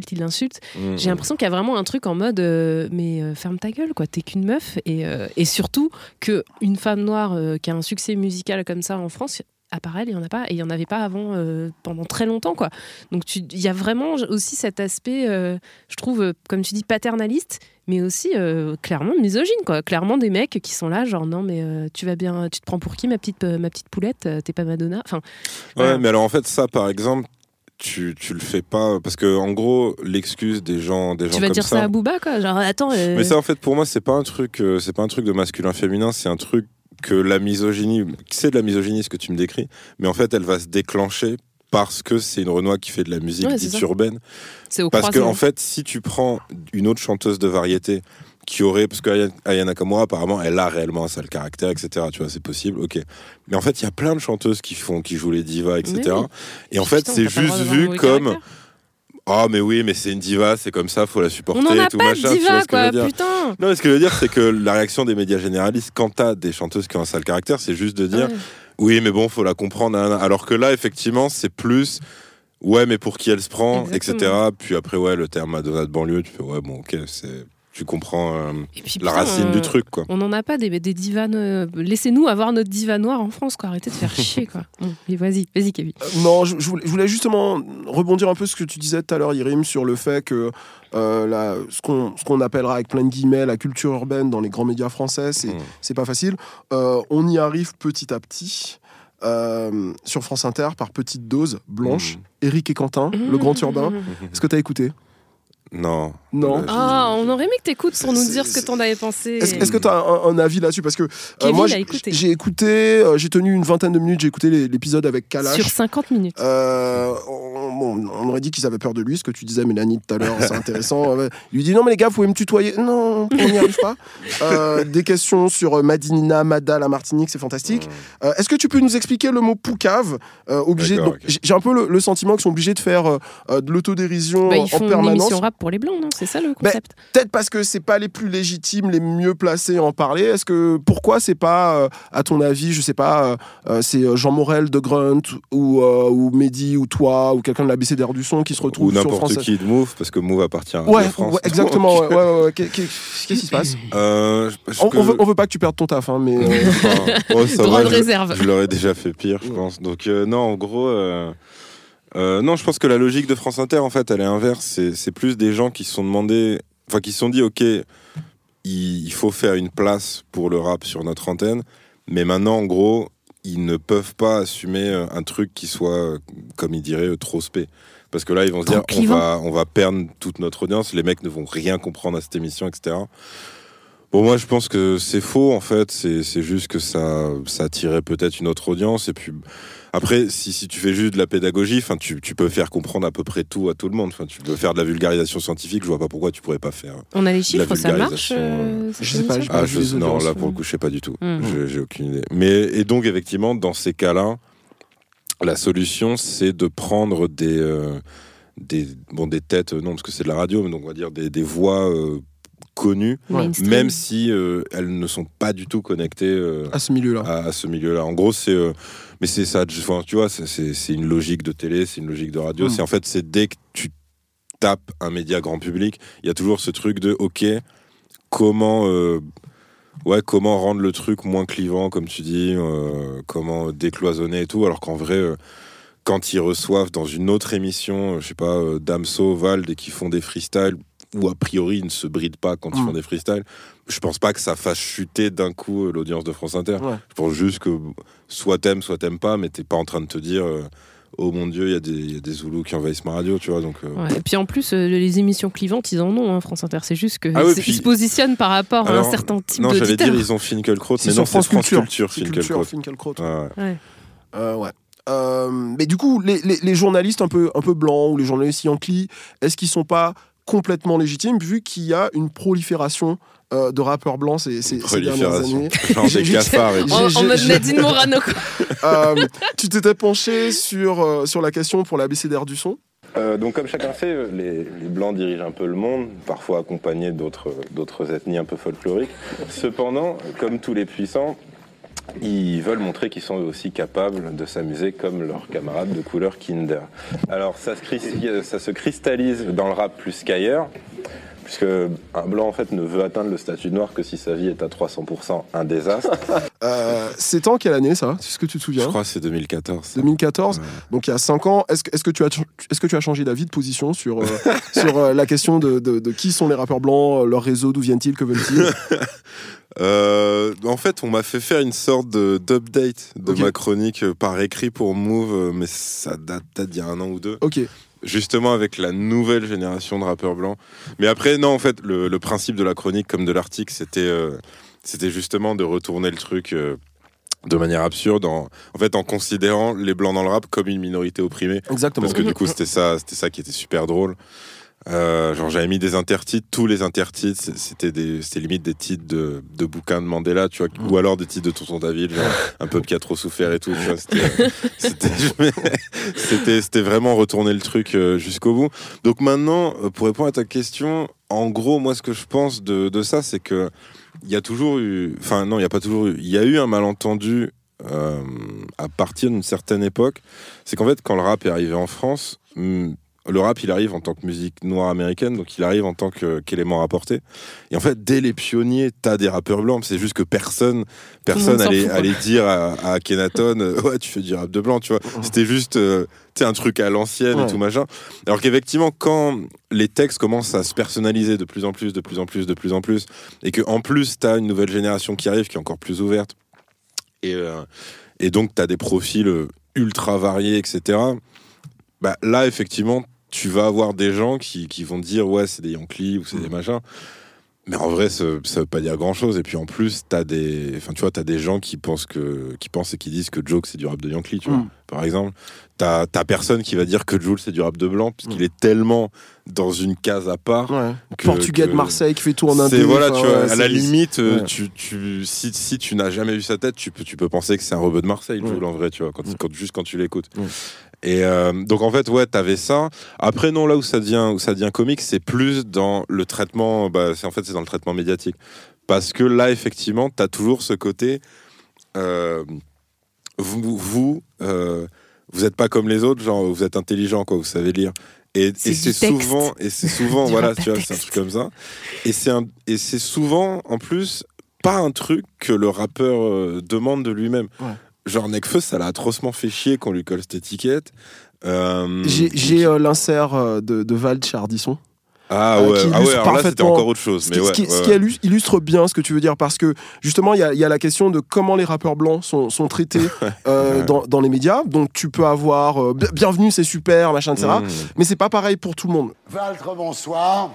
j'ai l'impression qu'il y a vraiment un truc en mode ferme ta gueule, quoi, t'es qu'une meuf, et surtout qu'une femme noire qui a un succès musical comme ça en France, à part elle, il n'y en a pas, et il n'y en avait pas avant pendant très longtemps, quoi. Donc il y a vraiment aussi cet aspect, je trouve, comme tu dis, paternaliste, mais aussi clairement misogyne, quoi. Clairement des mecs qui sont là, genre non mais tu vas bien, tu te prends pour qui, ma petite poulette, t'es pas Madonna, enfin. Ouais, mais alors en fait ça, par exemple, tu le fais pas parce que en gros l'excuse des gens tu vas comme dire ça à Booba, quoi, genre attends. Mais ça en fait pour moi c'est pas un truc de masculin féminin, c'est un truc que la misogynie, c'est de la misogynie ce que tu me décris, mais en fait elle va se déclencher parce que c'est une Renoir qui fait de la musique dite urbaine. Parce que en fait, si tu prends une autre chanteuse de variété qui aurait, parce que Aya Nakamura apparemment elle a réellement un sale caractère, etc. Tu vois, c'est possible, ok. Mais en fait, il y a plein de chanteuses qui jouent les divas, etc. Oui. Et en fait, c'est juste vu comme mais oui, mais c'est une diva, c'est comme ça, faut la supporter. On en a tout pas machin, de diva, tu vois, quoi, putain. Non, mais ce que je veux dire, c'est que la réaction des médias généralistes quand t'as des chanteuses qui ont un sale caractère, c'est juste de dire oui, mais bon, faut la comprendre. Alors que là, effectivement, c'est plus ouais, mais pour qui elle se prend, etc. Puis après, ouais, le terme Madonna de banlieue, tu fais ouais, bon, ok, tu comprends la racine du truc, quoi. On n'en a pas des divas. Laissez-nous avoir notre diva noire en France, quoi. Arrêtez de faire chier, quoi. Mais vas-y, Kevin. Non, je voulais justement rebondir un peu ce que tu disais tout à l'heure, Irim, sur le fait que ce qu'on appellera avec plein de guillemets la culture urbaine dans les grands médias français, c'est pas facile. On y arrive petit à petit. Sur France Inter, par petites doses, Blanche, Eric et Quentin, le grand urbain. Est-ce que t'as écouté ? Non. On aurait aimé que t'écoutes pour nous dire ce que t'en avais pensé. Est-ce que t'as un avis là-dessus ? Parce que moi, j'ai écouté, j'ai tenu une vingtaine de minutes, j'ai écouté l'épisode avec Kalash. Sur 50 minutes. On aurait dit qu'ils avaient peur de lui, ce que tu disais, Mélanie, tout à l'heure, c'est intéressant. Il lui dit non, mais les gars, vous pouvez me tutoyer. Non, on n'y arrive pas. Des questions sur Madinina, Mada, la Martinique, c'est fantastique. Est-ce que tu peux nous expliquer le mot poucave ? J'ai un peu le sentiment qu'ils sont obligés de faire de l'autodérision en permanence. Ils font une émission rap pour les blancs, non ? C'est ça le concept ? Peut-être parce que c'est pas les plus légitimes, les mieux placés à en parler. Pourquoi c'est pas, à ton avis, je sais pas, c'est Jean Morel de Grunt ou Mehdi ou toi ou quelqu'un de l'ABCDR du son qui se retrouve sur France. Ou n'importe qui de Move, parce que Move appartient à la France. Ouais, exactement. Ouais. Qu'est-ce qui se passe ? On veut pas que tu perdes ton taf, hein, mais ça droit de réserve. Je l'aurais déjà fait pire, je pense. Donc non, en gros. Non, je pense que la logique de France Inter, en fait, elle est inverse. C'est plus des gens qui se sont demandé, enfin, qui se sont dit, ok, il faut faire une place pour le rap sur notre antenne, mais maintenant, en gros, ils ne peuvent pas assumer un truc qui soit, comme ils diraient, trop spé. Parce que là, ils vont se dire, on va perdre toute notre audience, les mecs ne vont rien comprendre à cette émission, etc. Bon, moi, je pense que c'est faux, en fait. C'est juste que ça attirait peut-être une autre audience. Et puis, après, si tu fais juste de la pédagogie, tu peux faire comprendre à peu près tout à tout le monde. Tu peux faire de la vulgarisation scientifique. Je vois pas pourquoi tu pourrais pas faire. On a les chiffres, ça marche Je sais pas. Non, là, pour le coup, je sais pas du tout. J'ai aucune idée. Et donc, effectivement, dans ces cas-là, la solution, c'est de prendre des têtes, non, parce que c'est de la radio, mais donc on va dire des voix connues, même si elles ne sont pas du tout connectées à ce milieu-là. À ce milieu-là. En gros, mais c'est ça, tu vois, c'est une logique de télé, c'est une logique de radio. C'est dès que tu tapes un média grand public, il y a toujours ce truc de, ok, comment rendre le truc moins clivant, comme tu dis, comment décloisonner et tout, alors qu'en vrai, quand ils reçoivent dans une autre émission, je sais pas, Damso, Vald, et qui font des freestyles, ou a priori ils ne se brident pas quand ils font des freestyles, je pense pas que ça fasse chuter d'un coup l'audience de France Inter. Je pense juste que soit t'aimes pas, mais t'es pas en train de te dire... oh mon Dieu, il y a des Zoulous qui envahissent ma radio, tu vois. Donc, Et puis en plus, les émissions clivantes, ils en ont, France Inter. C'est juste qu'ils se positionnent par rapport à un certain type d'auditeur. Non, j'allais dire, ils ont Finkielkraut, mais non, c'est France Culture, Finkielkraut. Mais du coup, les journalistes un peu blancs ou les journalistes yankees, est-ce qu'ils sont pas complètement légitimes vu qu'il y a une prolifération de rappeurs blancs ces dernières années. Genre des cafards. En mode Nadine Morano. Tu t'étais penché sur la question pour l'abécédaire du son. Donc comme chacun sait, les blancs dirigent un peu le monde, parfois accompagnés d'autres ethnies un peu folkloriques. Cependant, comme tous les puissants, ils veulent montrer qu'ils sont eux aussi capables de s'amuser comme leurs camarades de couleur Kinder. Alors ça se cristallise dans le rap plus qu'ailleurs, puisque un blanc en fait ne veut atteindre le statut de noir que si sa vie est à 300% un désastre. C'est en quelle année ça? Est-ce que tu te souviens? Je crois que c'est 2014. 2014. Donc il y a 5 ans. Est-ce que tu as changé d'avis, de position sur la question de qui sont les rappeurs blancs, leur réseau, d'où viennent-ils, que veulent-ils? En fait, on m'a fait faire une sorte d'update de ma chronique par écrit pour Move, mais ça date peut-être d'il y a 1 an ou 2. Ok. Justement avec la nouvelle génération de rappeurs blancs. Mais après, non, en fait, le principe de la chronique comme de l'article, c'était justement de retourner le truc de manière absurde, en considérant les blancs dans le rap comme une minorité opprimée. Exactement. Parce que du coup, c'était ça qui était super drôle. Genre j'avais mis des intertitres, tous les intertitres c'était limite des titres de bouquins de Mandela, tu vois, ou alors des titres de Tonton David, genre un peuple qui a trop souffert et tout, tu vois, c'était vraiment retourner le truc jusqu'au bout. Donc maintenant, pour répondre à ta question, en gros, moi ce que je pense de ça, c'est que il y a toujours eu, enfin non, il y a pas toujours eu, il y a eu un malentendu à partir d'une certaine époque. C'est qu'en fait, quand le rap est arrivé en France, le rap, il arrive en tant que musique noire américaine, donc il arrive en tant qu'élément rapporté. Et en fait, dès les pionniers, t'as des rappeurs blancs. C'est juste que personne allait dire à Akhenaton, ouais, tu fais du rap de blanc, tu vois. C'était juste, un truc à l'ancienne et tout machin. Alors qu'effectivement, quand les textes commencent à se personnaliser de plus en plus, et qu'en plus, t'as une nouvelle génération qui arrive, qui est encore plus ouverte, et donc t'as des profils ultra variés, etc. Bah, là, effectivement, tu vas avoir des gens qui vont dire ouais, c'est des Yankees ou c'est des machins, mais en vrai ça veut pas dire grand chose. Et puis en plus t'as des gens qui pensent et qui disent que Joke c'est du rap de Yankee, tu vois, par exemple. T'as personne qui va dire que Jul c'est du rap de blanc, puisqu'il est tellement dans une case à part. Portugais de Marseille qui fait tout en indé. Voilà, tu vois, à la limite, si tu n'as jamais vu sa tête, tu peux penser que c'est un rebeu de Marseille, Jul, en vrai, tu vois, quand tu l'écoutes. Et donc en fait, ouais, t'avais ça. Après, non, là où ça devient comique, c'est plus dans le traitement. C'est dans le traitement médiatique, parce que là, effectivement, t'as toujours ce côté. Vous êtes pas comme les autres, genre vous êtes intelligent, quoi, vous savez lire. Et c'est souvent voilà, tu vois, c'est un truc comme ça. Et c'est souvent en plus pas un truc que le rappeur demande de lui-même. Genre Nekfeu, ça l'a atrocement fait chier qu'on lui colle cette étiquette. J'ai l'insert de Vald chez Ardisson. Ah ouais, alors là c'était encore autre chose. Mais ce qui illustre bien ce que tu veux dire, parce que justement il y a la question de comment les rappeurs blancs sont traités dans les médias. Donc tu peux avoir bienvenue, c'est super, machin, etc. Mais c'est pas pareil pour tout le monde. Valtre, bonsoir.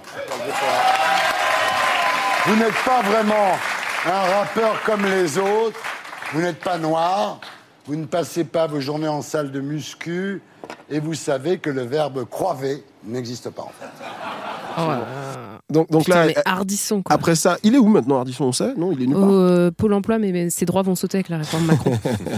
Vous n'êtes pas vraiment un rappeur comme les autres. Vous n'êtes pas noir. Vous ne passez pas vos journées en salle de muscu. Et vous savez que le verbe croiver n'existe pas en fait. Donc putain, là, mais Ardisson, quoi. Après ça, il est où maintenant Ardisson, on sait? Non, il est nulle part. Pôle emploi, mais ses droits vont sauter avec la réforme Macron.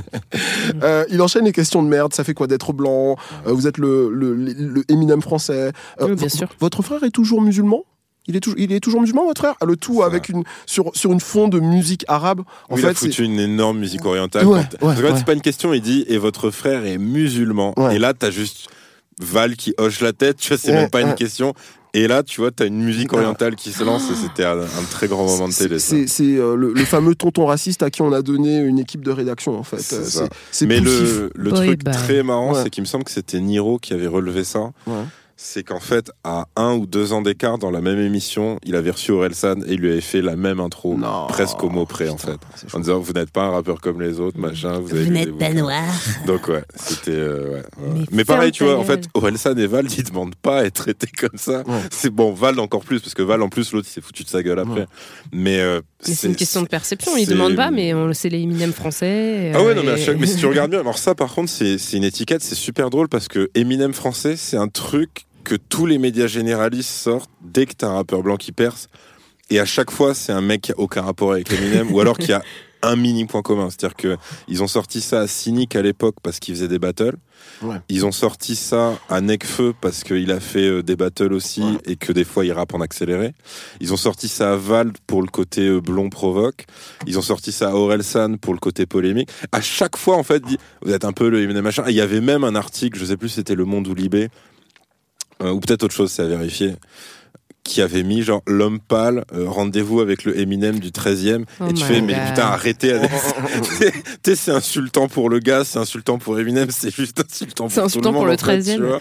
Il enchaîne les questions de merde. Ça fait quoi d'être blanc? Vous êtes le Eminem français. Oui, bien sûr. Votre frère est toujours musulman? Il est toujours musulman, votre frère? Le tout avec sur une fond de musique arabe. En fait, il a foutu une énorme musique orientale. C'est pas une question, il dit « Et votre frère est musulman ». Et là, t'as juste Val qui hoche la tête, tu vois, c'est même pas une question. Et là, tu vois, t'as une musique orientale qui se lance et c'était un très grand moment de télé. C'est le fameux tonton raciste à qui on a donné une équipe de rédaction, en fait. Mais le truc très marrant, c'est qu'il me semble que c'était Niro qui avait relevé ça. C'est qu'en fait, à 1 ou 2 ans d'écart, dans la même émission, il avait reçu Orelsan et il lui avait fait la même intro, presque au mot près, en fait. En disant, vous n'êtes pas un rappeur comme les autres, machin. Vous n'êtes pas noir. Donc, ouais, c'était... Mais pareil, tu vois, en fait, Orelsan et Val, ils demandent pas à être traités comme ça. C'est bon, Val encore plus, parce que Val, en plus, l'autre, il s'est foutu de sa gueule après. Mais c'est une question de perception. Ils demandent pas, mais c'est les Eminem français. Ah ouais, non, mais si tu regardes bien, alors ça, par contre, c'est une étiquette, c'est super drôle, parce que Eminem français, c'est un truc que tous les médias généralistes sortent dès que t'as un rappeur blanc qui perce, et à chaque fois c'est un mec qui a aucun rapport avec Eminem ou alors qui a un mini point commun, c'est-à-dire que ils ont sorti ça à Cynic à l'époque parce qu'il faisait des battles, ils ont sorti ça à Nekfeu parce qu'il a fait des battles aussi et que des fois il rappe en accéléré, ils ont sorti ça à Val pour le côté blond provoque, ils ont sorti ça à Orelsan pour le côté polémique. À chaque fois en fait, vous êtes un peu le Eminem machin. Il y avait même un article, je sais plus si c'était Le Monde ou Libé, ou peut-être autre chose, c'est à vérifier, qui avait mis genre l'homme pâle, rendez-vous avec le Eminem du 13e, et tu fais mais putain arrêtez avec c'est insultant pour le gars, c'est insultant pour Eminem, c'est juste insultant pour tout le monde, pour le 13e.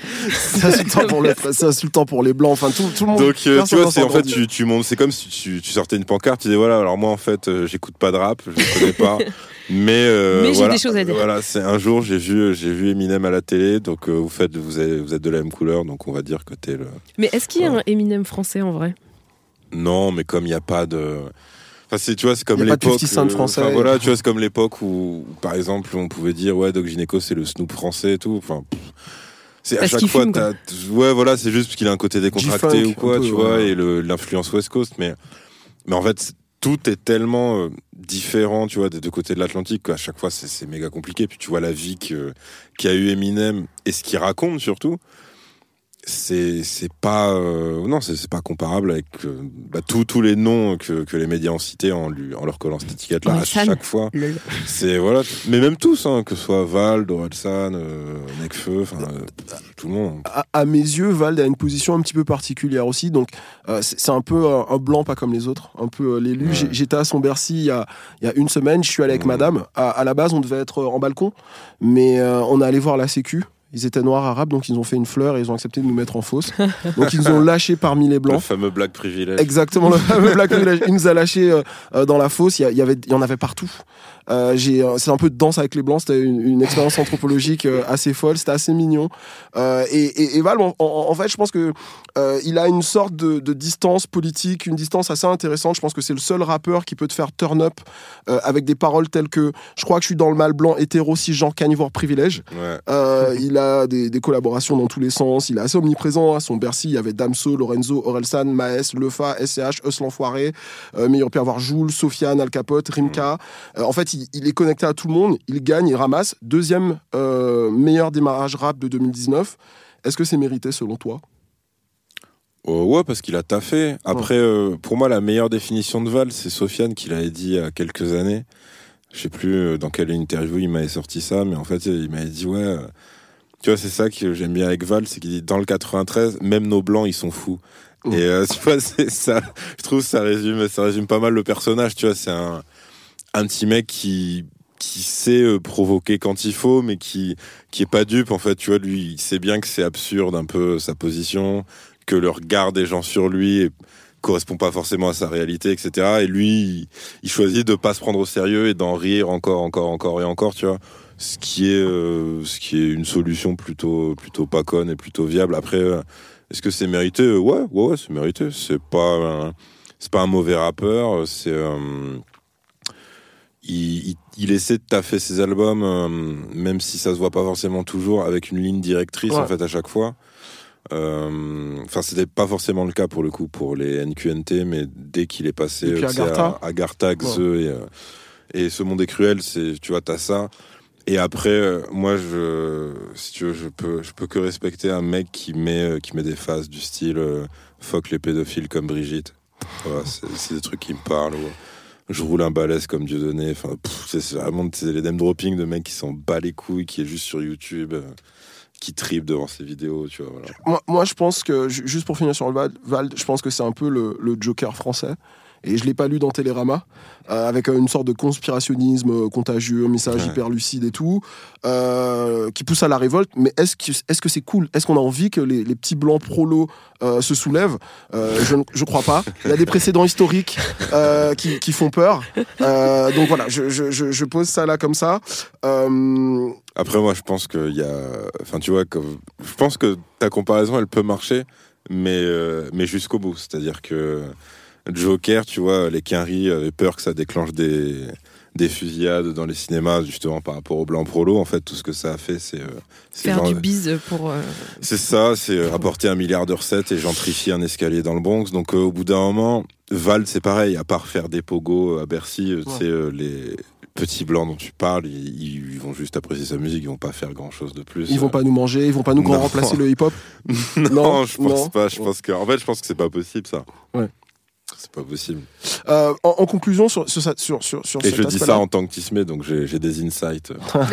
C'est insultant pour les blancs, enfin tout le monde. Donc tu vois, c'est en fait tu montes, c'est comme si tu sortais une pancarte, tu disais voilà, alors moi en fait j'écoute pas de rap, je connais pas. Mais j'ai des choses à dire. Voilà, c'est un jour j'ai vu Eminem à la télé, donc vous êtes de la même couleur, donc on va dire que t'es le. Mais est-ce qu'il y a un Eminem français en vrai? Non, mais comme il y a pas de. Enfin, tu vois, c'est comme l'époque. Français. Voilà, tu vois, c'est comme l'époque où, par exemple, on pouvait dire ouais, Doc Gynéco c'est le Snoop français et tout. Enfin. C'est à chaque fois, voilà, c'est juste parce qu'il a un côté décontracté ou quoi, tu vois, et l'influence West Coast, mais en fait. Tout est tellement différent, tu vois, des deux côtés de l'Atlantique, qu'à chaque fois, c'est méga compliqué. Puis tu vois la vie qu'a eu Eminem et ce qu'il raconte surtout, c'est pas c'est pas comparable avec tous les noms que les médias ont cités en leur collant cette étiquette là à chaque fois. C'est voilà, mais même tous, que ce soit Val, Orelsan, Nekfeu, enfin tout le monde. À mes yeux, Val a une position un petit peu particulière aussi, donc c'est un peu un blanc pas comme les autres, un peu l'élu. J'étais à son Bercy il y a une semaine, je suis allé avec madame. À la base, on devait être en balcon, mais on est allé voir la Sécu. Ils étaient noirs arabes, donc ils ont fait une fleur et ils ont accepté de nous mettre en fosse. Donc ils nous ont lâchés parmi les blancs. Le fameux black privilège. Exactement, le fameux black privilège. Il nous a lâchés dans la fosse. Il y en avait partout. C'est un peu de danse avec les blancs. C'était une expérience anthropologique assez folle. C'était assez mignon. Et Val, en fait, je pense que il a une sorte de distance politique, une distance assez intéressante. Je pense que c'est le seul rappeur qui peut te faire turn up avec des paroles telles que je crois que je suis dans le mal blanc, hétéro, cisgenre, carnivore, privilège. Il a des collaborations dans tous les sens. Il est assez omniprésent. À son Bercy, il y avait Damso, Lorenzo, Orelsan, Maes, Lefa, SCH, Eus l'Enfoiré, mais il aurait pu avoir Jules, Sofiane, Al Capote, Rimka. En fait, il est connecté à tout le monde. Il gagne, il ramasse. Deuxième meilleur démarrage rap de 2019. Est-ce que c'est mérité selon toi? Ouais, parce qu'il a taffé. Après, pour moi, la meilleure définition de Val, c'est Sofiane qui l'avait dit il y a quelques années. Je sais plus dans quelle interview il m'avait sorti ça, mais en fait, il m'avait dit ouais. Tu vois, c'est ça que j'aime bien avec Val, c'est qu'il dit dans le 93, même nos blancs, ils sont fous. Et tu vois, c'est ça. Je trouve que ça résume pas mal le personnage. Tu vois, c'est un petit mec qui sait provoquer quand il faut, mais qui est pas dupe. En fait, tu vois, lui, il sait bien que c'est absurde un peu sa position, que le regard des gens sur lui correspond pas forcément à sa réalité, etc. Et lui, il choisit de pas se prendre au sérieux et d'en rire encore et encore, tu vois. Ce qui est une solution plutôt pas conne et plutôt viable. Après, est-ce que c'est mérité ? Ouais, c'est mérité. C'est pas un mauvais rappeur. Il essaie de taffer ses albums, même si ça se voit pas forcément toujours, avec une ligne directrice en fait à chaque fois. Enfin, c'était pas forcément le cas pour le coup pour les NQNT, mais dès qu'il est passé à Gartha, Xe et Ce Monde est cruel, tu vois, t'as ça. Et après, moi, si tu veux, je peux que respecter un mec qui met des phases du style fuck les pédophiles comme Brigitte. Voilà, c'est des trucs qui me parlent. Je roule un balèze comme Dieudonné. Enfin, c'est vraiment les name dropping de mecs qui s'en bat les couilles, qui est juste sur YouTube, qui tripe devant ses vidéos, tu vois. Voilà. Moi, je pense que, juste pour finir sur le Vald, je pense que c'est un peu le Joker français. Et je l'ai pas lu dans Télérama, avec une sorte de conspirationnisme contagieux, un message hyper lucide et tout, qui pousse à la révolte. Mais est-ce que c'est cool ? Est-ce qu'on a envie que les petits blancs prolos se soulèvent ? Je crois pas. Il y a des précédents historiques qui font peur. Donc voilà, je pose ça là comme ça. Après, moi, je pense qu'il y a... Enfin, tu vois, je pense que ta comparaison, elle peut marcher, mais jusqu'au bout. C'est-à-dire que Joker, tu vois, les Quinry avaient peur que ça déclenche des fusillades dans les cinémas, justement par rapport aux blancs prolos. En fait, tout ce que ça a fait, c'est faire du bise pour... C'est ça, c'est rapporter 1 milliard de recettes et gentrifier un escalier dans le Bronx. Donc au bout d'un moment, Vald, c'est pareil, à part faire des pogos à Bercy, tu sais, les petits blancs dont tu parles, ils vont juste apprécier sa musique, ils vont pas faire grand chose de plus. Ils vont pas nous manger, ils vont pas nous remplacer le hip-hop. Non, je pense pas. Je pense que c'est pas possible, ça. Ouais. C'est pas possible. En conclusion sur et cet je dis ça en tant que tismé, donc j'ai des insights.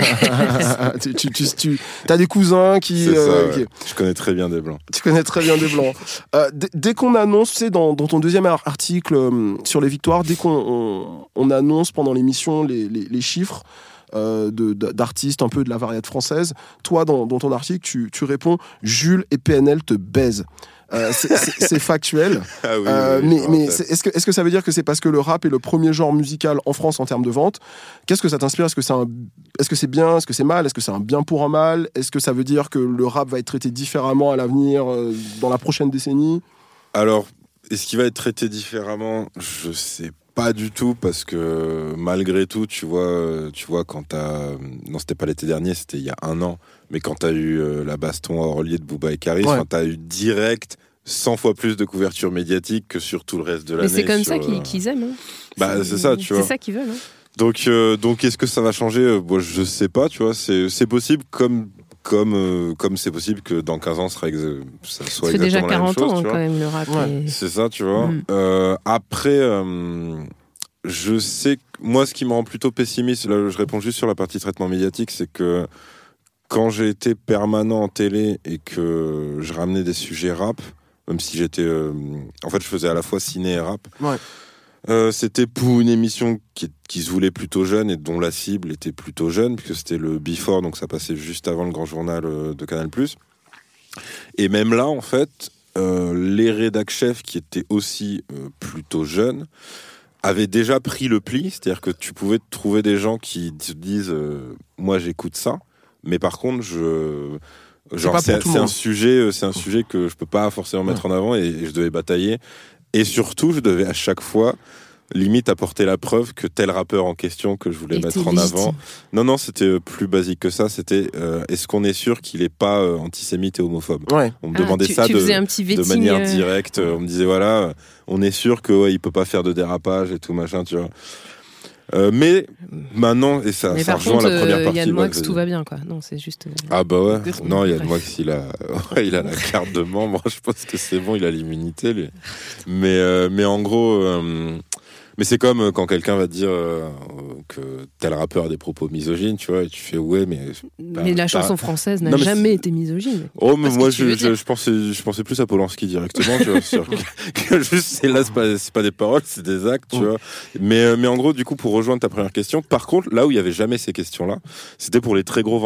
tu as des cousins qui... C'est ça, ouais. Je connais très bien des blancs. Tu connais très bien des blancs. Dès qu'on annonce, tu sais, dans ton deuxième article sur les victoires, dès qu'on annonce pendant l'émission les chiffres d'artistes un peu de la variété française, toi, dans ton article, tu réponds « Jules et PNL te baisent ». C'est factuel. Ah oui, mais est-ce que ça veut dire que c'est parce que le rap est le premier genre musical en France en termes de vente ? Qu'est-ce que ça t'inspire ? Est-ce que c'est bien ? Est-ce que c'est mal ? Est-ce que c'est un bien pour un mal ? Est-ce que ça veut dire que le rap va être traité différemment à l'avenir, dans la prochaine décennie ? Alors, est-ce qu'il va être traité différemment ? Je sais pas du tout, parce que malgré tout, tu vois quand t'as... Non, c'était pas l'été dernier, c'était il y a 1 an. Mais quand t'as eu la baston à Orly de Booba et Karis, t'as eu direct 100 fois plus de couverture médiatique que sur tout le reste de l'année. Mais c'est comme ça qu'ils aiment. Hein. Bah, c'est ça, tu vois. C'est ça qu'ils veulent. Hein. Donc est-ce que ça va changer ? Je sais pas, tu vois. C'est possible, comme c'est possible que dans 15 ans, ça soit exactement la même chose. Ça fait déjà 40 ans, quand même, le rap. Ouais. C'est ça, tu vois. Après, je sais que moi, ce qui me rend plutôt pessimiste, là, je réponds juste sur la partie traitement médiatique, c'est que quand j'ai été permanent en télé et que je ramenais des sujets rap, même si j'étais... en fait, je faisais à la fois ciné et rap. Ouais. C'était pour une émission qui se voulait plutôt jeune et dont la cible était plutôt jeune, puisque c'était le Before, donc ça passait juste avant le grand journal de Canal+. Et même là, en fait, les rédac chefs qui étaient aussi plutôt jeunes avaient déjà pris le pli, c'est-à-dire que tu pouvais trouver des gens qui te disent moi j'écoute ça, mais par contre c'est un sujet que je peux pas forcément mettre en avant et je devais batailler, et surtout je devais à chaque fois limite apporter la preuve que tel rappeur en question que je voulais mettre en avant. Non, c'était plus basique que ça. C'était est-ce qu'on est sûr qu'il est pas antisémite et homophobe ? On me demandait ça de manière directe. On me disait voilà, on est sûr que il peut pas faire de dérapage et tout machin, tu vois. Mais maintenant, et ça rejoint la première partie. Yann Moix, tout va bien, quoi. Non, c'est juste. Ah bah ouais. Non, Yann Moix, il a la carte de membre. Je pense que c'est bon, il a l'immunité, lui. Mais en gros. Mais c'est comme quand quelqu'un va te dire que tel rappeur a des propos misogynes, tu vois, et tu fais ouais, mais la chanson française n'a jamais été misogyne. Oh, mais moi je pensais plus à Polanski directement, tu vois, que juste là c'est pas des paroles, c'est des actes, tu vois. Mais en gros, du coup, pour rejoindre ta première question, par contre, là où il y avait jamais ces questions-là, c'était pour les très gros vendeurs.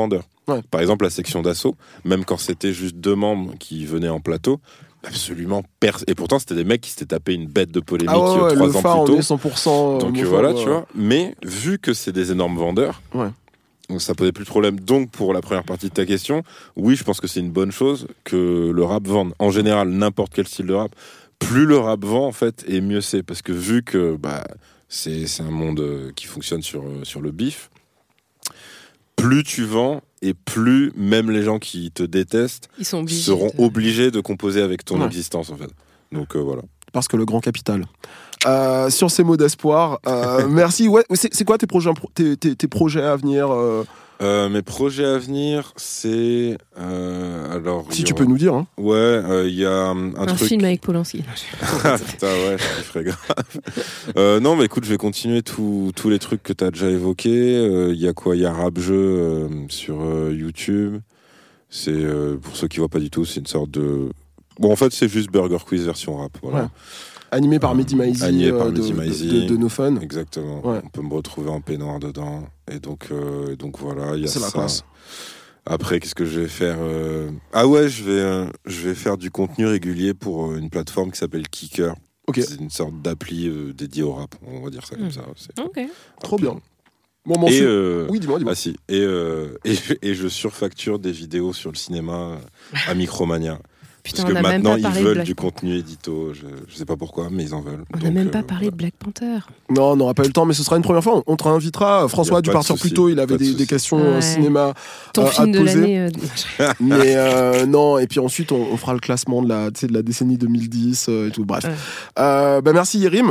Ouais. Par exemple, la section d'assaut, même quand c'était juste 2 membres qui venaient en plateau, absolument et pourtant c'était des mecs qui s'étaient tapé une bête de polémique 3 ans plus tôt. 100%. Donc voilà, tu vois. Mais vu que c'est des énormes vendeurs, donc ça posait plus de problème. Donc pour la première partie de ta question, oui, je pense que c'est une bonne chose que le rap vende. En général, n'importe quel style de rap, plus le rap vend en fait, et mieux c'est, parce que vu que c'est un monde qui fonctionne sur le bif, plus tu vends et plus même les gens qui te détestent seront obligés de composer avec ton existence en fait. Donc voilà. Parce que le grand capital. Sur ces mots d'espoir, merci. Ouais, c'est quoi tes projets à venir Mes projets à venir, c'est alors. Si tu peux nous dire. Hein. Ouais, il y a un truc. Film avec Polanski. Putain, ouais, je ferais grave. Non, mais écoute, je vais continuer tous les trucs que t'as déjà évoqués. Il y a quoi ? Il y a Rap Jeu sur YouTube. C'est pour ceux qui voient pas du tout, c'est une sorte de. Bon, en fait, c'est juste Burger Quiz version rap. Voilà. Ouais. Animé par Mehdi Maizi de No Fun. Exactement. Ouais. On peut me retrouver en peignoir dedans. Et donc voilà, il y a ça. C'est la classe. Après, qu'est-ce que je vais faire Ah ouais, je vais faire du contenu régulier pour une plateforme qui s'appelle Kicker. Okay. C'est une sorte d'appli dédiée au rap. On va dire ça comme ça. Ok. Trop bien. Bon, oui, dis-moi. Ah si. Et je surfacture des vidéos sur le cinéma à Micromania. Putain, parce que maintenant, ils veulent du contenu édito. Je sais pas pourquoi, mais ils en veulent. On n'a même pas parlé de Black Panther. Non, on n'aura pas eu le temps, mais ce sera une première fois. On te réinvitera. François a dû partir plus tôt. Il avait des questions cinéma Ton film de l'année. Mais non, et puis ensuite, on fera le classement de la décennie 2010 et tout. Bref. Merci, Yérim.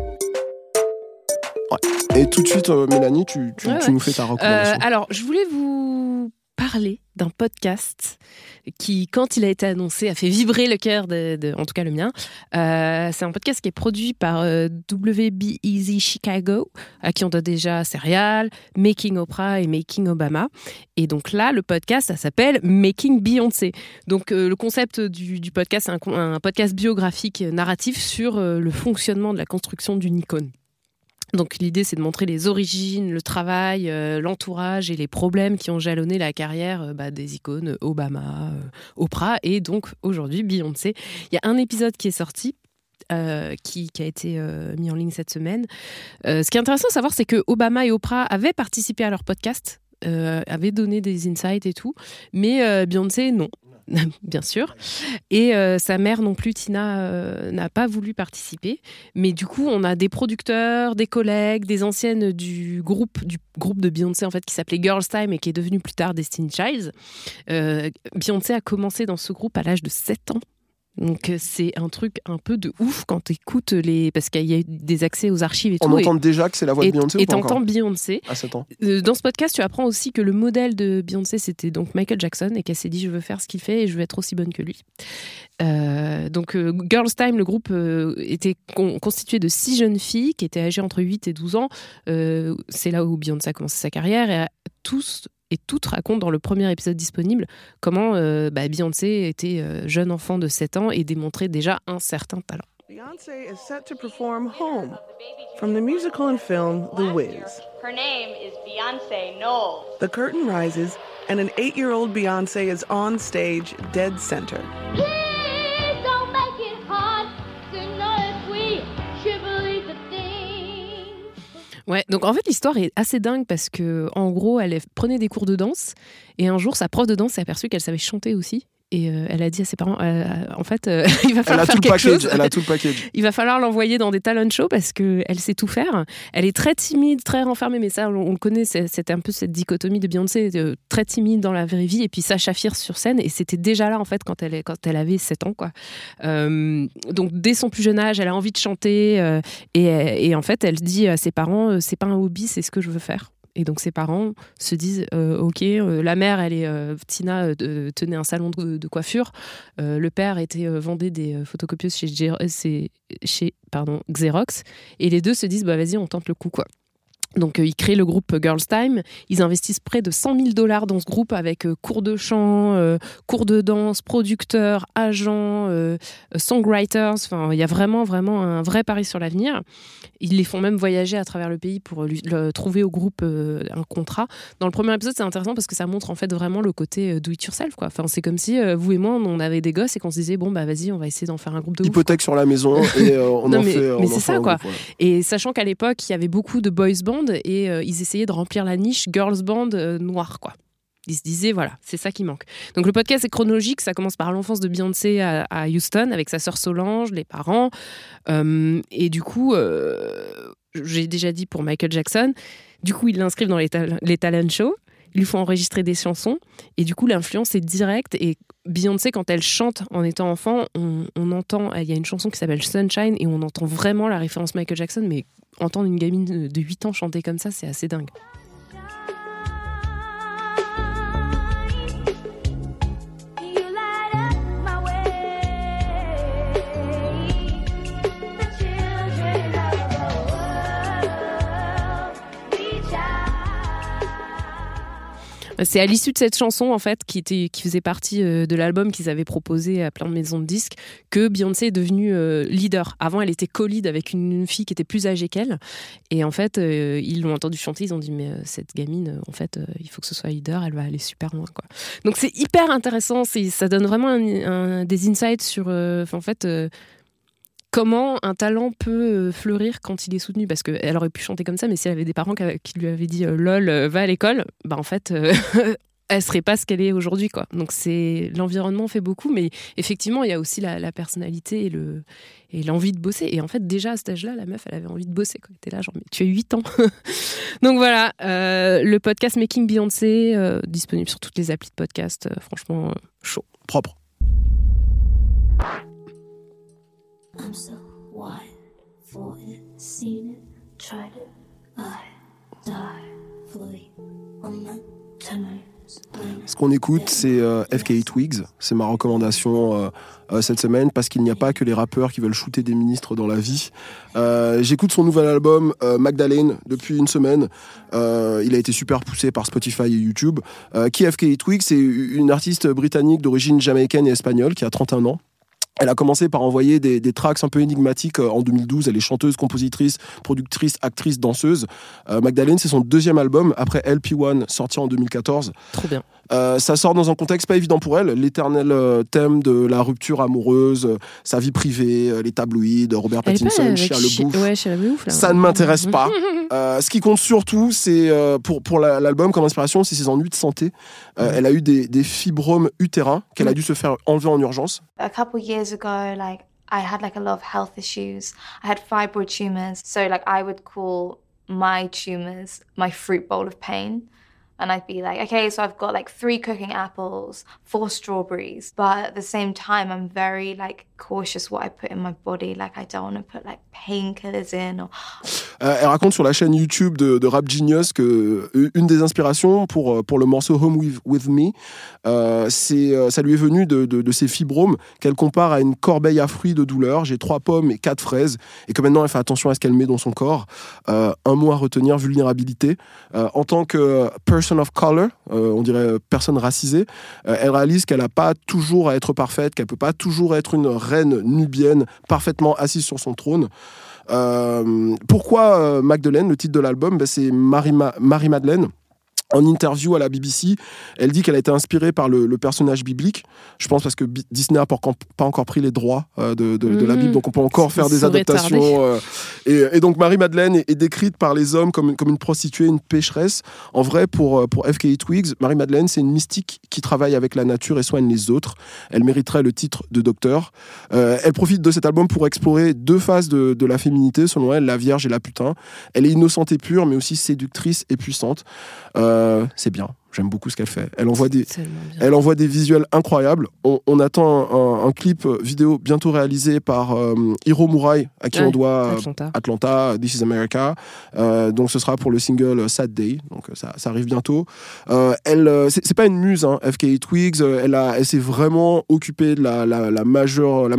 Ouais. Et tout de suite, Mélanie, tu nous fais ta recommandation. Alors, je voulais vous parler d'un podcast qui, quand il a été annoncé, a fait vibrer le cœur en tout cas le mien. C'est un podcast qui est produit par WBEZ Chicago, à qui on doit déjà Serial, Making Oprah et Making Obama. Et donc là, le podcast, ça s'appelle Making Beyoncé. Donc le concept du podcast, c'est un podcast biographique narratif sur le fonctionnement de la construction d'une icône. Donc l'idée, c'est de montrer les origines, le travail, l'entourage et les problèmes qui ont jalonné la carrière des icônes Obama, Oprah et donc aujourd'hui Beyoncé. Il y a un épisode qui est sorti qui a été mis en ligne cette semaine. Ce qui est intéressant à savoir, c'est que Obama et Oprah avaient participé à leur podcast, avaient donné des insights et tout, mais Beyoncé, non. Bien sûr. Et sa mère non plus, Tina, n'a pas voulu participer. Mais du coup, on a des producteurs, des collègues, des anciennes du groupe de Beyoncé en fait, qui s'appelait Girls Time et qui est devenu plus tard Destiny's Child. Beyoncé a commencé dans ce groupe à l'âge de 7 ans. Donc c'est un truc un peu de ouf quand t'écoutes parce qu'il y a eu des accès aux archives et tout. On entend déjà que c'est la voix de Beyoncé et t'entends Beyoncé. À 7 ans. Dans ce podcast, tu apprends aussi que le modèle de Beyoncé, c'était donc Michael Jackson et qu'elle s'est dit je veux faire ce qu'il fait et je veux être aussi bonne que lui. Donc Girls Time, le groupe était constitué de 6 jeunes filles qui étaient âgées entre 8 et 12 ans. C'est là où Beyoncé a commencé sa carrière et toutes racontent dans le premier épisode disponible comment Beyoncé était jeune enfant de 7 ans et démontrait déjà un certain talent. Beyoncé is set to perform Home from the musical and film The Wiz. Her name is Beyoncé Knowles. The curtain rises and an 8-year-old Beyoncé is on stage dead center. Please don't make it hard to know if we should believe the thing. Ouais, donc en fait l'histoire est assez dingue parce que en gros elle prenait des cours de danse et un jour sa prof de danse s'est aperçue qu'elle savait chanter aussi. Et elle a dit à ses parents, en fait, il va falloir faire quelque chose. Elle a tout le package. Il va falloir l'envoyer dans des talent shows parce qu'elle sait tout faire. Elle est très timide, très renfermée, mais ça, on le connaît. C'était un peu cette dichotomie de Beyoncé, très timide dans la vraie vie et puis Sacha Fierce sur scène. Et c'était déjà là, en fait, quand elle avait 7 ans, quoi. Donc, dès son plus jeune âge, elle a envie de chanter. Et en fait, elle dit à ses parents, c'est pas un hobby, c'est ce que je veux faire. Et donc ses parents se disent ok, la mère Tina tenait un salon de coiffure, le père vendait des photocopieuses chez Xerox et les deux se disent vas-y on tente le coup quoi. Donc, ils créent le groupe Girls Time. Ils investissent près de $100 000 dans ce groupe avec cours de chant, cours de danse, producteurs, agents, songwriters. Enfin, il y a vraiment un vrai pari sur l'avenir. Ils les font même voyager à travers le pays pour trouver au groupe un contrat. Dans le premier épisode, c'est intéressant parce que ça montre en fait vraiment le côté do it yourself, quoi. Enfin, c'est comme si vous et moi, on avait des gosses et qu'on se disait bon bah vas-y, on va essayer d'en faire un groupe de hypothèque ouf, sur la maison et on non, en mais, fait. Mais c'est ça, quoi. Groupe, ouais. Et sachant qu'à l'époque, il y avait beaucoup de boys band et ils essayaient de remplir la niche girls band noire, quoi. Ils se disaient, voilà, c'est ça qui manque. Donc le podcast est chronologique, ça commence par l'enfance de Beyoncé à Houston, avec sa sœur Solange, les parents. Et du coup, j'ai déjà dit pour Michael Jackson, du coup, ils l'inscrivent dans les talent shows, ils lui font enregistrer des chansons, et du coup, l'influence est directe. Et Beyoncé, quand elle chante en étant enfant, on entend, il y a une chanson qui s'appelle Sunshine, et on entend vraiment la référence Michael Jackson, mais entendre une gamine de 8 ans chanter comme ça, c'est assez dingue. C'est à l'issue de cette chanson, en fait, qui faisait partie de l'album qu'ils avaient proposé à plein de maisons de disques, que Beyoncé est devenue leader. Avant, elle était co-lead avec une fille qui était plus âgée qu'elle. Et en fait, ils l'ont entendu chanter, ils ont dit, mais cette gamine, en fait, il faut que ce soit leader, elle va aller super loin, quoi. Donc c'est hyper intéressant, ça donne vraiment des insights sur, en fait... comment un talent peut fleurir quand il est soutenu, parce qu'elle aurait pu chanter comme ça, mais si elle avait des parents qui lui avaient dit lol, va à l'école, bah en fait elle serait pas ce qu'elle est aujourd'hui, quoi. Donc l'environnement fait beaucoup, mais effectivement il y a aussi la personnalité et l'envie de bosser. Et en fait déjà à cet âge-là, la meuf elle avait envie de bosser, quoi. Elle était là genre mais tu as 8 ans. Donc voilà, le podcast Making Beyoncé, disponible sur toutes les applis de podcast, franchement chaud, propre. I'm so wide for it, seen it, tried it, I die fully on my terms. Ce qu'on écoute, c'est FKA Twigs. C'est ma recommandation cette semaine, parce qu'il n'y a pas que les rappeurs qui veulent shooter des ministres dans la vie. J'écoute son nouvel album Magdalene depuis une semaine. Il a été super poussé par Spotify et YouTube. Qui est FKA Twigs? C'est une artiste britannique d'origine jamaïcaine et espagnole qui a 31 ans. Elle a commencé par envoyer des tracks un peu énigmatiques en 2012. Elle est chanteuse, compositrice, productrice, actrice, danseuse. Magdalene, c'est son deuxième album après LP1, sorti en 2014. Trop bien. Ça sort dans un contexte pas évident pour elle. L'éternel thème de la rupture amoureuse, sa vie privée, les tabloïds, Robert Pattinson, Shia LaBeouf. Ça ne m'intéresse pas. Ce qui compte surtout, c'est pour l'album comme inspiration, c'est ses ennuis de santé. Elle a eu des fibromes utérins qu'elle a dû se faire enlever en urgence. A couple years ago, like I had like a lot of health issues. I had fibroid tumors, so like I would call my tumors my fruit bowl of pain. And I'd be like, okay, so I've got like 3 cooking apples, 4 strawberries. But at the same time, I'm very like cautious what I put in my body. Like I don't want to put like painkillers in. Or... Elle raconte sur la chaîne YouTube de Rap Genius que une des inspirations pour le morceau Home With Me, ça lui est venu de ses fibromes qu'elle compare à une corbeille à fruits de douleur. J'ai 3 pommes et 4 fraises. Et que maintenant, elle fait attention à ce qu'elle met dans son corps. Un mot à retenir, vulnérabilité. En tant que person of color, on dirait personne racisée, elle réalise qu'elle n'a pas toujours à être parfaite, qu'elle peut pas toujours être une reine nubienne parfaitement assise sur son trône. Pourquoi Magdalene, le titre de l'album, c'est Marie-Madeleine. En interview à la BBC, elle dit qu'elle a été inspirée par le personnage biblique. Je pense parce que Disney n'a pas encore pris les droits de la Bible, donc on peut encore faire des adaptations. Et donc Marie-Madeleine est décrite par les hommes comme une prostituée, une pécheresse. En vrai, pour FKA Twigs, Marie-Madeleine, c'est une mystique qui travaille avec la nature et soigne les autres. Elle mériterait le titre de docteur. Elle profite de cet album pour explorer 2 phases de la féminité, selon elle, la vierge et la putain. Elle est innocente et pure, mais aussi séductrice et puissante. C'est bien, j'aime beaucoup ce qu'elle fait. Elle envoie des visuels incroyables. On attend un clip vidéo bientôt réalisé par Hiro Murai, à qui on doit Atlanta, This is America. Donc ce sera pour le single Sad Day, donc ça arrive bientôt. C'est pas une muse, hein, FKA Twigs. Elle s'est vraiment occupée de la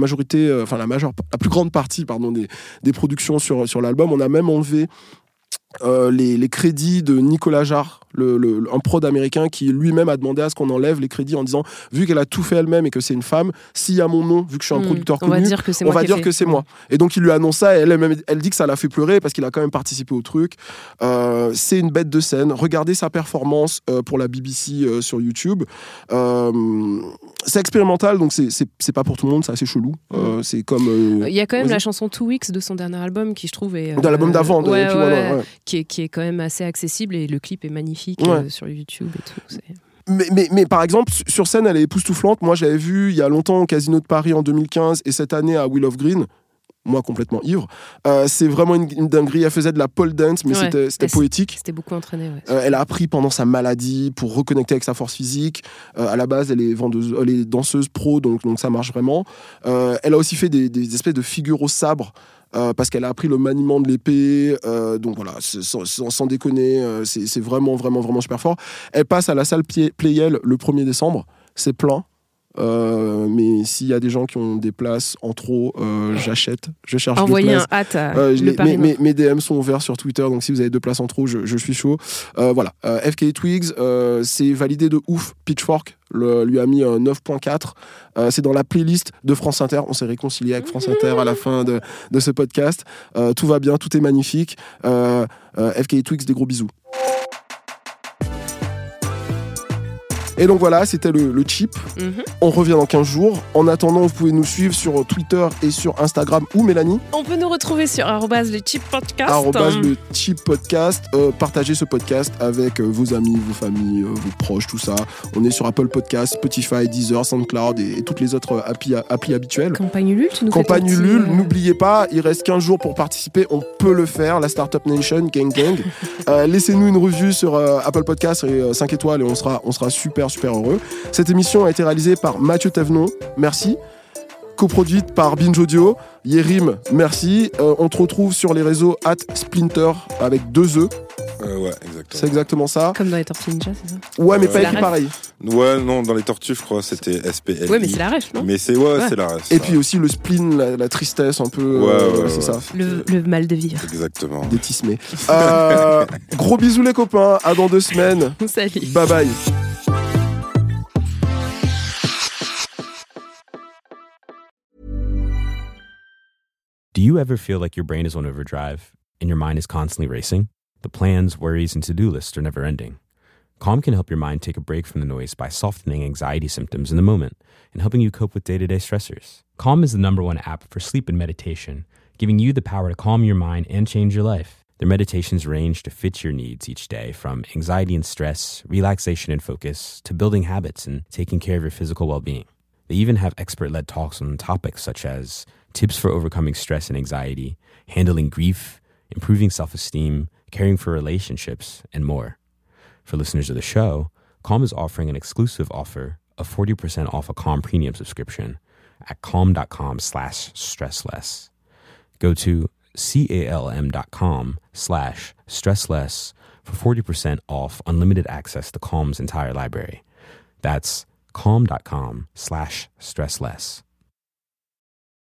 plus grande partie des productions sur l'album. On a même enlevé les crédits de Nicolas Jarre, un prod américain qui lui-même a demandé à ce qu'on enlève les crédits en disant, vu qu'elle a tout fait elle-même et que c'est une femme, s'il y a mon nom, vu que je suis un producteur connu, on va dire que c'est moi. Et donc il lui annonce ça, et elle dit que ça l'a fait pleurer parce qu'il a quand même participé au truc. C'est une bête de scène. Regardez sa performance pour la BBC sur YouTube. C'est expérimental, donc c'est pas pour tout le monde, c'est assez chelou. C'est comme... Il y a quand même la chanson 2 Weeks de son dernier album qui je trouve est... de l'album d'avant. Qui est quand même assez accessible, et le clip est magnifique sur YouTube et tout. Mais par exemple, sur scène, elle est époustouflante. Moi, je l'avais vue il y a longtemps au Casino de Paris en 2015 et cette année à Will of Green. Moi, complètement ivre. C'est vraiment une dinguerie. Elle faisait de la pole dance, mais c'était poétique. C'était beaucoup entraîné. Elle a appris pendant sa maladie pour reconnecter avec sa force physique. À la base, elle est danseuse pro, donc ça marche vraiment. Elle a aussi fait des espèces de figures au sabre. Parce qu'elle a appris le maniement de l'épée, donc voilà, sans déconner, c'est vraiment, vraiment, vraiment super fort. Elle passe à la salle Playel le 1er décembre, c'est plein. Mais s'il y a des gens qui ont des places en trop, j'achète, je cherche envoyez deux places. Un hâte à le Paris. Mes DM sont ouverts sur Twitter, donc si vous avez 2 places en trop, je suis chaud. Voilà, FK Twigs, c'est validé de ouf. Pitchfork lui a mis 9.4. C'est dans la playlist de France Inter. On s'est réconcilié avec France Inter à la fin de ce podcast. Tout va bien, tout est magnifique. FK Twigs, des gros bisous. Et donc voilà, c'était le chip. On revient dans 15 jours. En attendant, vous pouvez nous suivre sur Twitter et sur Instagram ou Mélanie. On peut nous retrouver sur @lechipodcast. @lechipodcast. Partagez ce podcast avec vos amis, vos familles, vos proches, tout ça. On est sur Apple Podcasts, Spotify, Deezer, SoundCloud et toutes les autres applis habituelles. Campagne Ulule, tu nous Campagne Ulule, n'oubliez pas, il reste 15 jours pour participer. On peut le faire, la Startup Nation, gang gang. Laissez-nous une review sur Apple Podcasts et 5 étoiles et on sera super heureux. Cette émission a été réalisée par Mathieu Thévenot, merci. Coproduite par Binge Audio. Yérim, merci. On te retrouve sur les réseaux @Splinter avec 2 E. Ouais, exactement. C'est exactement ça. Comme dans les Tortues Ninja, c'est ça? Ouais, mais pas écrit pareil. Ouais, non, dans les Tortues, je crois, c'était SPL. Ouais, mais c'est la ref, non? Mais c'est la ref. Et puis aussi le spleen, la tristesse un peu. C'est ça. Le mal de vivre. Exactement. Détismé. Gros bisous les copains. À dans 2 semaines. Salut. Bye bye. Do you ever feel like your brain is on overdrive and your mind is constantly racing? The plans, worries, and to-do lists are never ending. Calm can help your mind take a break from the noise by softening anxiety symptoms in the moment and helping you cope with day-to-day stressors. Calm is the #1 app for sleep and meditation, giving you the power to calm your mind and change your life. Their meditations range to fit your needs each day, from anxiety and stress, relaxation and focus, to building habits and taking care of your physical well-being. They even have expert-led talks on topics such as tips for overcoming stress and anxiety, handling grief, improving self-esteem, caring for relationships, and more. For listeners of the show, Calm is offering an exclusive offer of 40% off a Calm premium subscription at calm.com/stressless. Go to calm.com/stressless for 40% off unlimited access to Calm's entire library. That's calm.com/stressless.